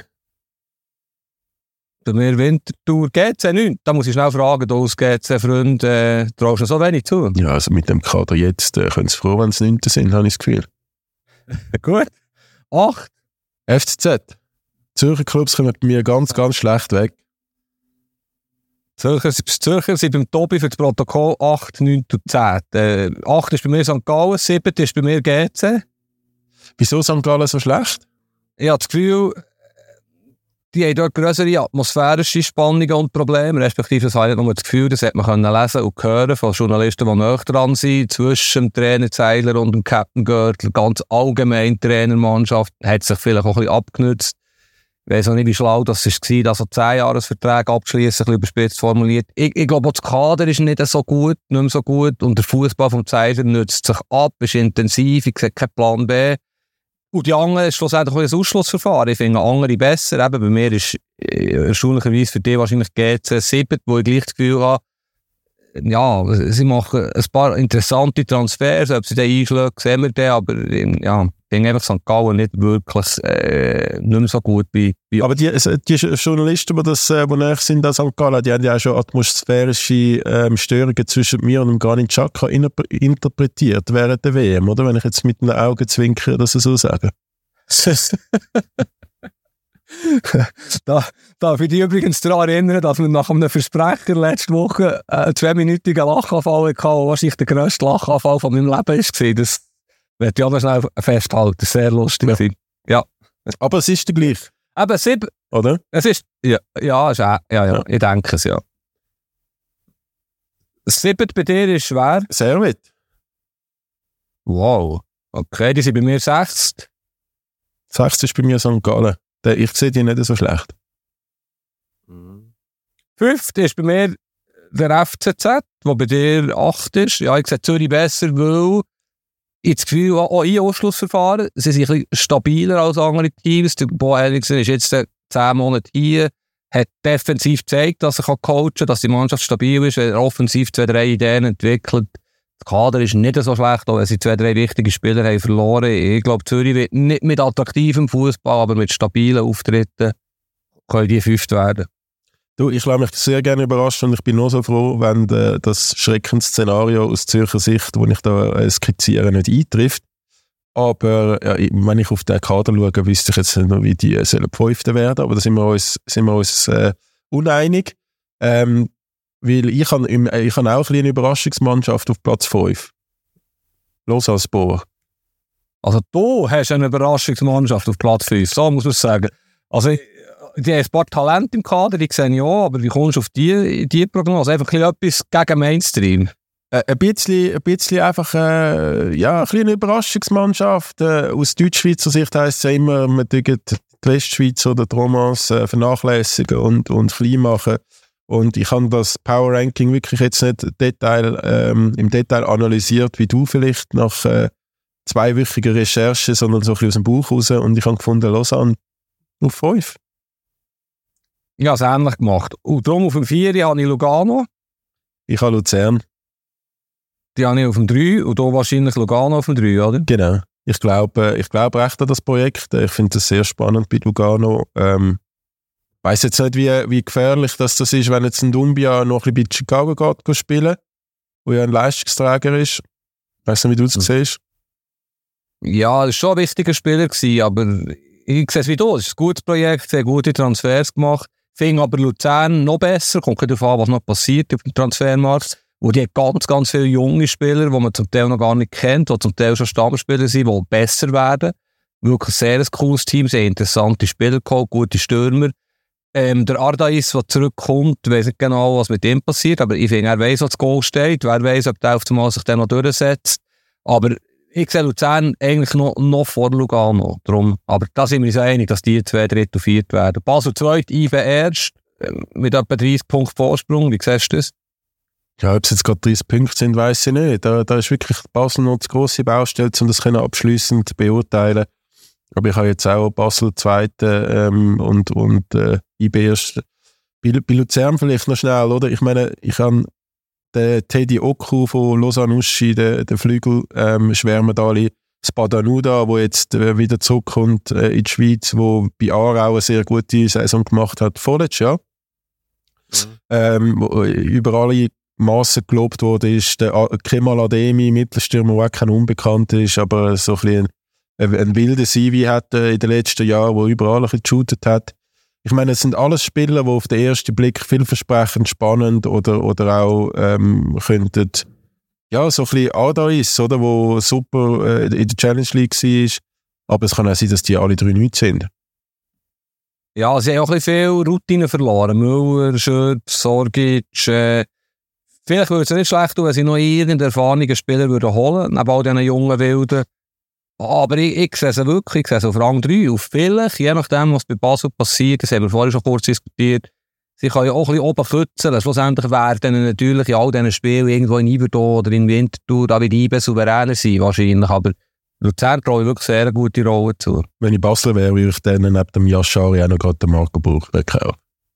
Bei mir Winterthur, G C neun. Da muss ich schnell fragen, du als G C-Freund, äh, traust du so wenig zu? Ja, also mit dem Kader jetzt äh, können sie froh, wenn sie neunte sind, habe ich das Gefühl. Gut. acht. F C Z. Zürcher Clubs kommen bei mir ganz, ganz schlecht weg. Zürcher, Zürcher sind beim Tobi für das Protokoll acht, neun und zehn. Äh, acht ist bei mir Sankt Gallen, sieben ist bei mir G C. Wieso Sankt Gallen so schlecht? Ich habe das Gefühl, die haben dort grössere atmosphärische Spannungen und Probleme, respektive das habe ich nicht nur das Gefühl, das hat man können lesen und hören von Journalisten, die näher dran sind, zwischen dem Trainerzeiler und dem Captain Görtler, ganz allgemein die Trainermannschaft, hat sich vielleicht auch ein bisschen abgenutzt. Ich weiss auch nicht, wie schlau das war, dass so zehn Jahresverträge abschließen, ein bisschen überspitzt formuliert. Ich, ich glaube, das Kader ist nicht so gut, nicht mehr so gut und der Fußball vom Zeiler nützt sich ab, ist intensiv, ich sehe keinen Plan B. Und die anderen ist schlussendlich ein Ausschlussverfahren. Ich finde andere besser. Eben bei mir ist äh, erstaunlicherweise für die wahrscheinlich G C sieben, wo ich gleich das Gefühl habe, ja, sie machen ein paar interessante Transfers, ob sie den einschlagen, sehen wir den, aber ja, ich finde einfach Sankt Gallen nicht wirklich äh, nicht mehr so gut bei, bei Aber die, die Journalisten, die das, äh, die näher sind an Sankt Gallen, die haben ja auch schon atmosphärische ähm, Störungen zwischen mir und dem Granit Xhaka interpretiert während der W M, oder? Wenn ich jetzt mit den Augen zwinker, das so sagen. da, darf ich dich übrigens daran erinnern, dass wir nach einem Versprecher letzte Woche einen zweiminütigen Lachanfall hatten, der wahrscheinlich der grösste Lachanfall von meinem Leben war. Das werde ich auch noch schnell festhalten. Sehr lustig. Ja. Ja. Aber es ist der gleich. Eben, sieben. Oder? Es ist, ja, ja, ist auch, ja, ja, ja, ich denke es, ja. Sieben bei dir ist schwer. Servet. Wow. Okay, die sind bei mir sechs. Sechs ist bei mir Sankt Gallen. Ich sehe die nicht so schlecht. Fünft ist bei mir der F C Z, der bei dir acht ist. Ja, ich sehe Zürich besser, weil ich das Gefühl habe, auch in Ausschlussverfahren, sie sind ein bisschen stabiler als andere Teams. Der Bo Eriksen ist jetzt zehn Monate hier, hat defensiv gezeigt, dass er coachen kann, dass die Mannschaft stabil ist, wenn er offensiv zwei, drei Ideen entwickelt. Der Kader ist nicht so schlecht, auch wenn sie zwei, drei wichtige Spieler haben verloren. Ich glaube, Zürich wird nicht mit attraktivem Fußball, aber mit stabilen Auftritten können die fünft werden. Du, ich lasse mich sehr gerne überraschen und ich bin nur so froh, wenn de, das Schreckensszenario aus Zürcher Sicht, das ich da äh, skizziere, nicht eintrifft. Aber ja, wenn ich auf den Kader schaue, wüsste ich jetzt nicht, wie die sollen Fünfte werden, aber da sind wir uns, sind wir uns äh, uneinig. Ähm, weil ich habe ich hab auch eine Überraschungsmannschaft auf Platz fünf. Lausanne-Sport. Also du hast eine Überraschungsmannschaft auf Platz fünf, so muss man sagen. Also die haben ein paar Talente im Kader, die sehe ich auch, aber wie kommst du auf die, die Prognose? Einfach ein bisschen etwas gegen Mainstream. Äh, ein, bisschen, ein bisschen einfach äh, ja, eine kleine Überraschungsmannschaft. Äh, aus Deutschschweizer Sicht heisst es ja immer, man tut die Westschweiz oder die Romance äh, vernachlässigen und, und klein machen. Und ich habe das Power Ranking wirklich jetzt nicht Detail, ähm, im Detail analysiert, wie du vielleicht nach äh, zweiwöchiger Recherche, sondern so ein bisschen aus dem Buch raus. Und ich habe gefunden, Lausanne auf fünf. Ich habe es ähnlich gemacht. Und darum auf dem vier habe ich Lugano. Ich habe Luzern. Die habe ich auf dem drei und hier wahrscheinlich Lugano auf dem drei, oder? Genau. Ich glaube, ich glaube echt an das Projekt. Ich finde das sehr spannend bei Lugano. Ähm, ich weiss jetzt nicht, wie, wie gefährlich das, das ist, wenn jetzt ein Dumbia noch ein bisschen bei Chicago geht, geht spielen, wo ja ein Leistungsträger ist. Ich weiss nicht, wie du es mhm. siehst. Ja, das war schon ein wichtiger Spieler gewesen, aber ich sehe es wie du. Es ist ein gutes Projekt, sehr gute Transfers gemacht. Ich finde aber Luzern noch besser. Kommt darauf an, was noch passiert auf dem Transfermarkt. Wo die hat ganz, ganz viele junge Spieler, die man zum Teil noch gar nicht kennt, die zum Teil schon Stammspieler sind, die besser werden. Wirklich sehr ein cooles Team, sehr interessante Spieler geholt, gute Stürmer. Ähm, der Ardais, der zurückkommt, weiss nicht genau, was mit ihm passiert, aber ich finde, er weiss, was das Goal steht. Wer weiss, ob der auf einmal sich dann noch durchsetzt. Aber ich sehe Luzern eigentlich noch, noch vor Lugano. Darum, aber da sind wir uns einig, dass die zwei, dritt und viert werden. Basel zweit, I B erst, mit etwa dreißig Punkten Vorsprung. Wie siehst du das? Ja, ob es jetzt gerade dreißig Punkte sind, weiss ich nicht. Da, da ist wirklich Basel noch zu grosse Baustelle, um das abschliessend beurteilen. Aber ich habe jetzt auch Basel Zweite ähm, und, und äh, I B erst. Bei, bei Luzern vielleicht noch schnell, oder? Ich meine, ich habe den Teddy Oku von Lausanne Uschi, den, den Flügel, ähm, schwärmen alle. Spadanuda, der jetzt äh, wieder zurückkommt äh, in die Schweiz, der bei Aarau eine sehr gute Saison gemacht hat, vorletztes Jahr. Mhm. Ähm, wo über alle Massen gelobt wurde, ist der Kemal Ademi, Mittelstürmer, der auch kein Unbekannter ist, aber so ein bisschen ein, ein wilder C V hat äh, in den letzten Jahren, der überall ein bisschen geshootet hat. Ich meine, es sind alles Spieler, die auf den ersten Blick vielversprechend, spannend oder, oder auch ähm, könnten, ja, so ein bisschen Ada ist, oder, wo super äh, in der Challenge League war. Aber es kann auch sein, dass die alle drei nichts sind. Ja, sie haben auch ein bisschen viel Routine verloren. Müller, Schürz, Sorgic. Äh, vielleicht würde es nicht schlecht tun, wenn sie noch irgendeinen erfahrenen Spieler würden holen, neben all diesen jungen Wilden. Aber ich, ich sehe sie wirklich, ich sehe sie auf Rang drei. Auf vielleicht, je nachdem, was bei Basel passiert, das haben wir vorhin schon kurz diskutiert, sie können ja auch ein bisschen oben kützen. Schlussendlich werden natürlich in all diesen Spielen irgendwo in Iverdon oder in Winterthur da wieder I B souveräner sein, wahrscheinlich. Aber Luzern traue ich wirklich sehr eine gute Rolle zu. Wenn ich Basel wäre, würde ich dann neben dem Yashari auch noch gerade den Marco Burg weghauen.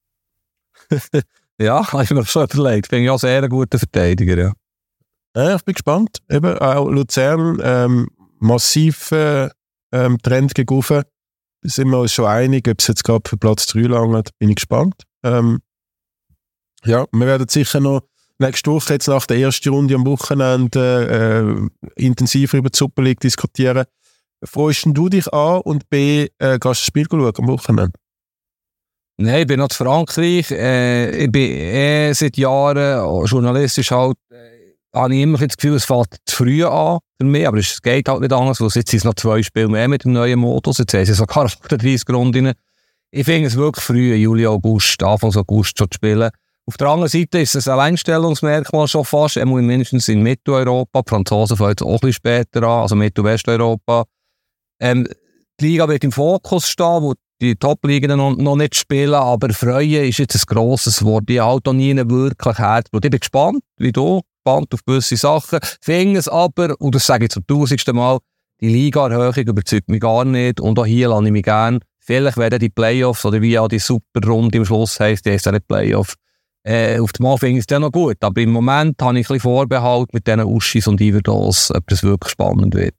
Ja, habe ich mir schon überlegt. Bin ich auch sehr ein guter Verteidiger, ja. Ja, ich bin gespannt. Eben, auch Luzern, ähm, massiv äh, ähm, Trend gegufen. Da sind wir uns schon einig, ob es jetzt gerade für Platz drei langt, bin ich gespannt. Ähm, ja, wir werden sicher noch nächste Woche, jetzt nach der ersten Runde am Wochenende, äh, intensiver über die Super League diskutieren. Freust du dich an und B, äh, gehst du das Spiel schauen am Wochenende? Nein, ich bin noch in Frankreich. Äh, ich bin eh seit Jahren journalistisch halt, äh, habe ich immer das Gefühl, es fällt zu früh an für mich, aber es geht halt nicht anders, weil jetzt sind es noch zwei Spiele mehr mit dem neuen Modus, jetzt haben sie sogar achtunddreissig Runden. Ich finde es wirklich früh, Juli, August, Anfang August schon zu spielen. Auf der anderen Seite ist es ein Alleinstellungsmerkmal schon fast, mindestens in Mitteleuropa, die Franzosen fangen jetzt auch ein bisschen später an, also Mittel- und Westeuropa. Ähm, die Liga wird im Fokus stehen, wo die Top-Ligen noch, noch nicht spielen, aber freuen ist jetzt ein grosses Wort. Die halt auch nie wirklich Herzblut. Ich bin gespannt, wie du, gespannt auf gewisse Sachen. Finde es aber, und das sage ich zum tausendsten Mal, die Liga-Erhöhung überzeugt mich gar nicht und auch hier lasse ich mich gerne. Vielleicht werden die Playoffs oder wie auch die Super-Runde im Schluss heisst, die heisst auch nicht Playoff. Äh, auf dem Mal finde ich es dann noch gut, aber im Moment habe ich ein bisschen Vorbehalt mit diesen Uschis und Iverdos, ob das wirklich spannend wird.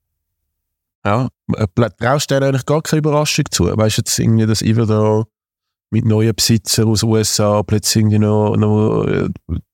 Ja, traust du dir eigentlich gar keine Überraschung zu? Weißt du jetzt irgendwie, dass Iverdon mit neuen Besitzern aus den U S A plötzlich irgendwie noch, noch äh,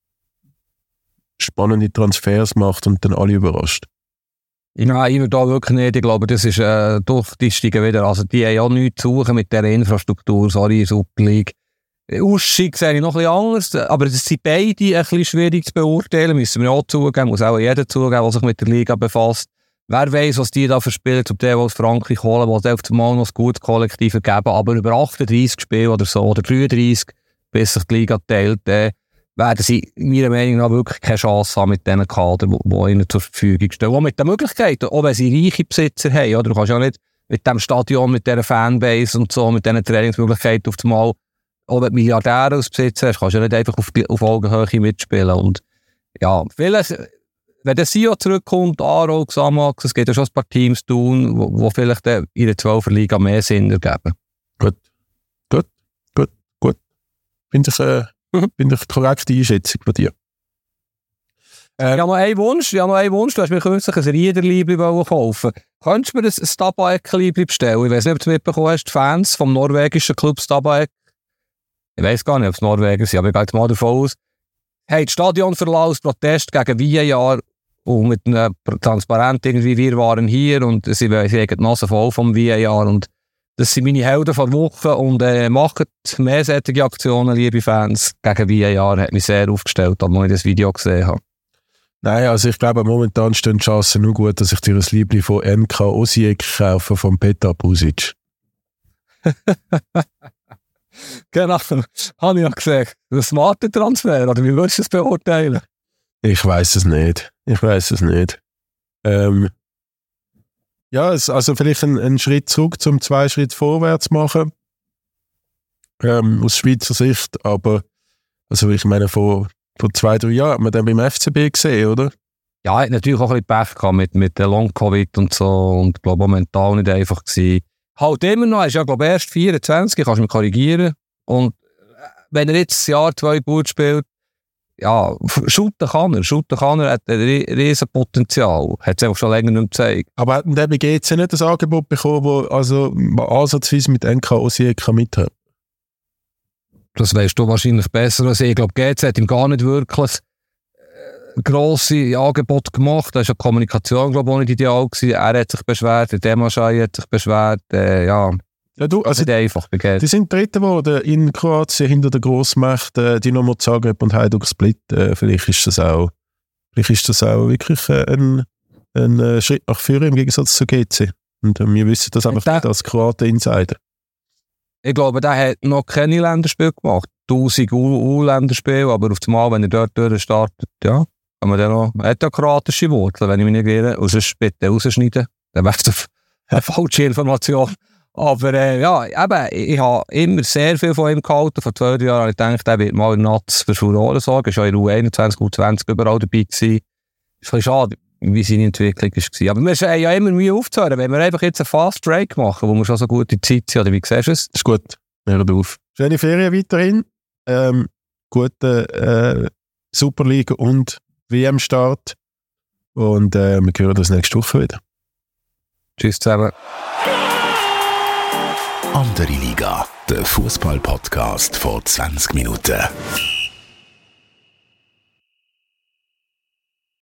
spannende Transfers macht und dann alle überrascht? Nein, Iverdon wirklich nicht. Ich glaube, das ist äh, durch die Steigen wieder. Also die haben ja nichts zu suchen mit dieser Infrastruktur, sorry, Super League. Uschi sehe ich noch ein bisschen anders, aber das sind beide ein bisschen schwierig zu beurteilen, müssen wir auch zugeben, muss auch jeder zugeben, der sich mit der Liga befasst. Wer weiss, was die da für Spiele zum Teil aus Frankreich holen, was auf einmal noch ein gutes Kollektiv ergeben, aber über achtunddreissig Spiele oder so, oder dreiunddreissig, bis sich die Liga teilt, äh, werden sie meiner Meinung nach wirklich keine Chance haben mit diesen Kadern, die ihnen zur Verfügung stehen. Und mit den Möglichkeiten, auch wenn sie reiche Besitzer haben, oder? Du kannst ja nicht mit dem Stadion, mit dieser Fanbase und so, mit diesen Trainingsmöglichkeiten auf einmal, auch wenn du Milliardäre als Besitzer hast, kannst du ja nicht einfach auf, auf Augenhöhe mitspielen. Und ja, vielleicht, wenn der S I O zurückkommt, Aro, Xamax, es gibt ja schon ein paar Teams tun, wo, wo vielleicht in der zwölfer Liga mehr Sinn ergeben. Gut, gut, gut, gut. Finde ich, äh, mhm. finde ich eine korrekte Einschätzung von dir. Äh, ich habe noch einen Wunsch, ich habe noch einen Wunsch, du hast mir kürzlich ein Riederliebli kaufen. Könntest du mir ein Stabæk-Liebli bestellen? Ich weiss nicht, ob du mitbekommen hast, die Fans vom norwegischen Club Stabæk, ich weiss gar nicht, ob es Norweger sind, aber ich gehe jetzt mal davon aus, hey, das Stadion verlassen aus Protest gegen V A R und mit einem Transparent irgendwie, wir waren hier und sie, sie haben die Nase voll vom V A R und das sind meine Helden von Woche und äh, machen mehr solche Aktionen, liebe Fans, gegen V A R, hat mich sehr aufgestellt, als ich das Video gesehen habe. Nein, also ich glaube, momentan stehen die Chancen nur gut, dass ich dir ein Liebling von M K Osijek kaufe, von Petar Pusic. Genau, habe ich ja gesagt. Ein smarter Transfer, oder wie würdest du es beurteilen? Ich weiss es nicht. Ich weiss es nicht. Ähm, ja, es, also vielleicht ein, ein Schritt zurück, zum zwei Schritt vorwärts machen. Ähm, aus Schweizer Sicht, aber also ich meine, von vor zwei, drei Jahren hat man dann beim F C B gesehen, oder? Ja, hat natürlich auch ein bisschen Pech gehabt mit, mit der Long-Covid und so und glaube auch mental nicht einfach gewesen. Halt immer noch, er ist ja glaube ich erst vierundzwanzig, kannst du mich korrigieren. Und wenn er jetzt ein Jahr, zwei gut spielt, ja, shooten kann er, shooten kann er, hat ein riesen Potenzial. Hat es einfach schon länger nicht mehr gezeigt. Aber hat der B G C nicht das Angebot bekommen, wo also ansatzweise mit N K Osijek mithaben kann? Das weißt du wahrscheinlich besser als ich. Ich glaube, G C hat ihm gar nicht wirklich grosse Angebote gemacht. Da war die Kommunikation, glaube ich, auch nicht ideal gewesen. Er hat sich beschwert, der Demaschai hat sich beschwert. Äh, ja, ja, du, also nicht einfach begehrt. Die sind Dritter geworden in Kroatien hinter der Grossmacht äh, Dinamo Zagreb und Hajduk Split. Äh, vielleicht ist das auch, vielleicht ist das auch wirklich äh, ein, ein äh, Schritt nach vorne im Gegensatz zu G C. Und äh, wir wissen das einfach als Kroaten-Insider. Ich glaube, der hat noch keine Länderspiele gemacht. tausend U-Länderspiele, aber auf einmal, wenn er dort durchstartet, ja, kann man dann noch, er hat ja kroatische Wurzeln, wenn ich mich nicht irre, und sonst bitte rausschneiden. Dann wäre es eine falsche Information. Aber äh, ja, eben, ich habe immer sehr viel von ihm gehalten. Vor zwei Jahren habe ich gedacht, er wird mal in Natz für Furore sorgen. Er war ja in U einundzwanzig, U zwanzig überall dabei gewesen. Ist ein bisschen schade, wie seine Entwicklung war. Aber wir haben ja immer Mühe aufzuhören, wenn wir einfach jetzt einen Fast Break machen, wo wir schon so gute Zeit sind. Oder wie siehst du es? Ist gut, hört auf. Schöne Ferien weiterhin. Ähm, gute äh, Superliga und W M-Start. Und äh, wir hören uns nächste Woche wieder. Tschüss zusammen. Andere Liga, der Fußball-Podcast vor zwanzig Minuten.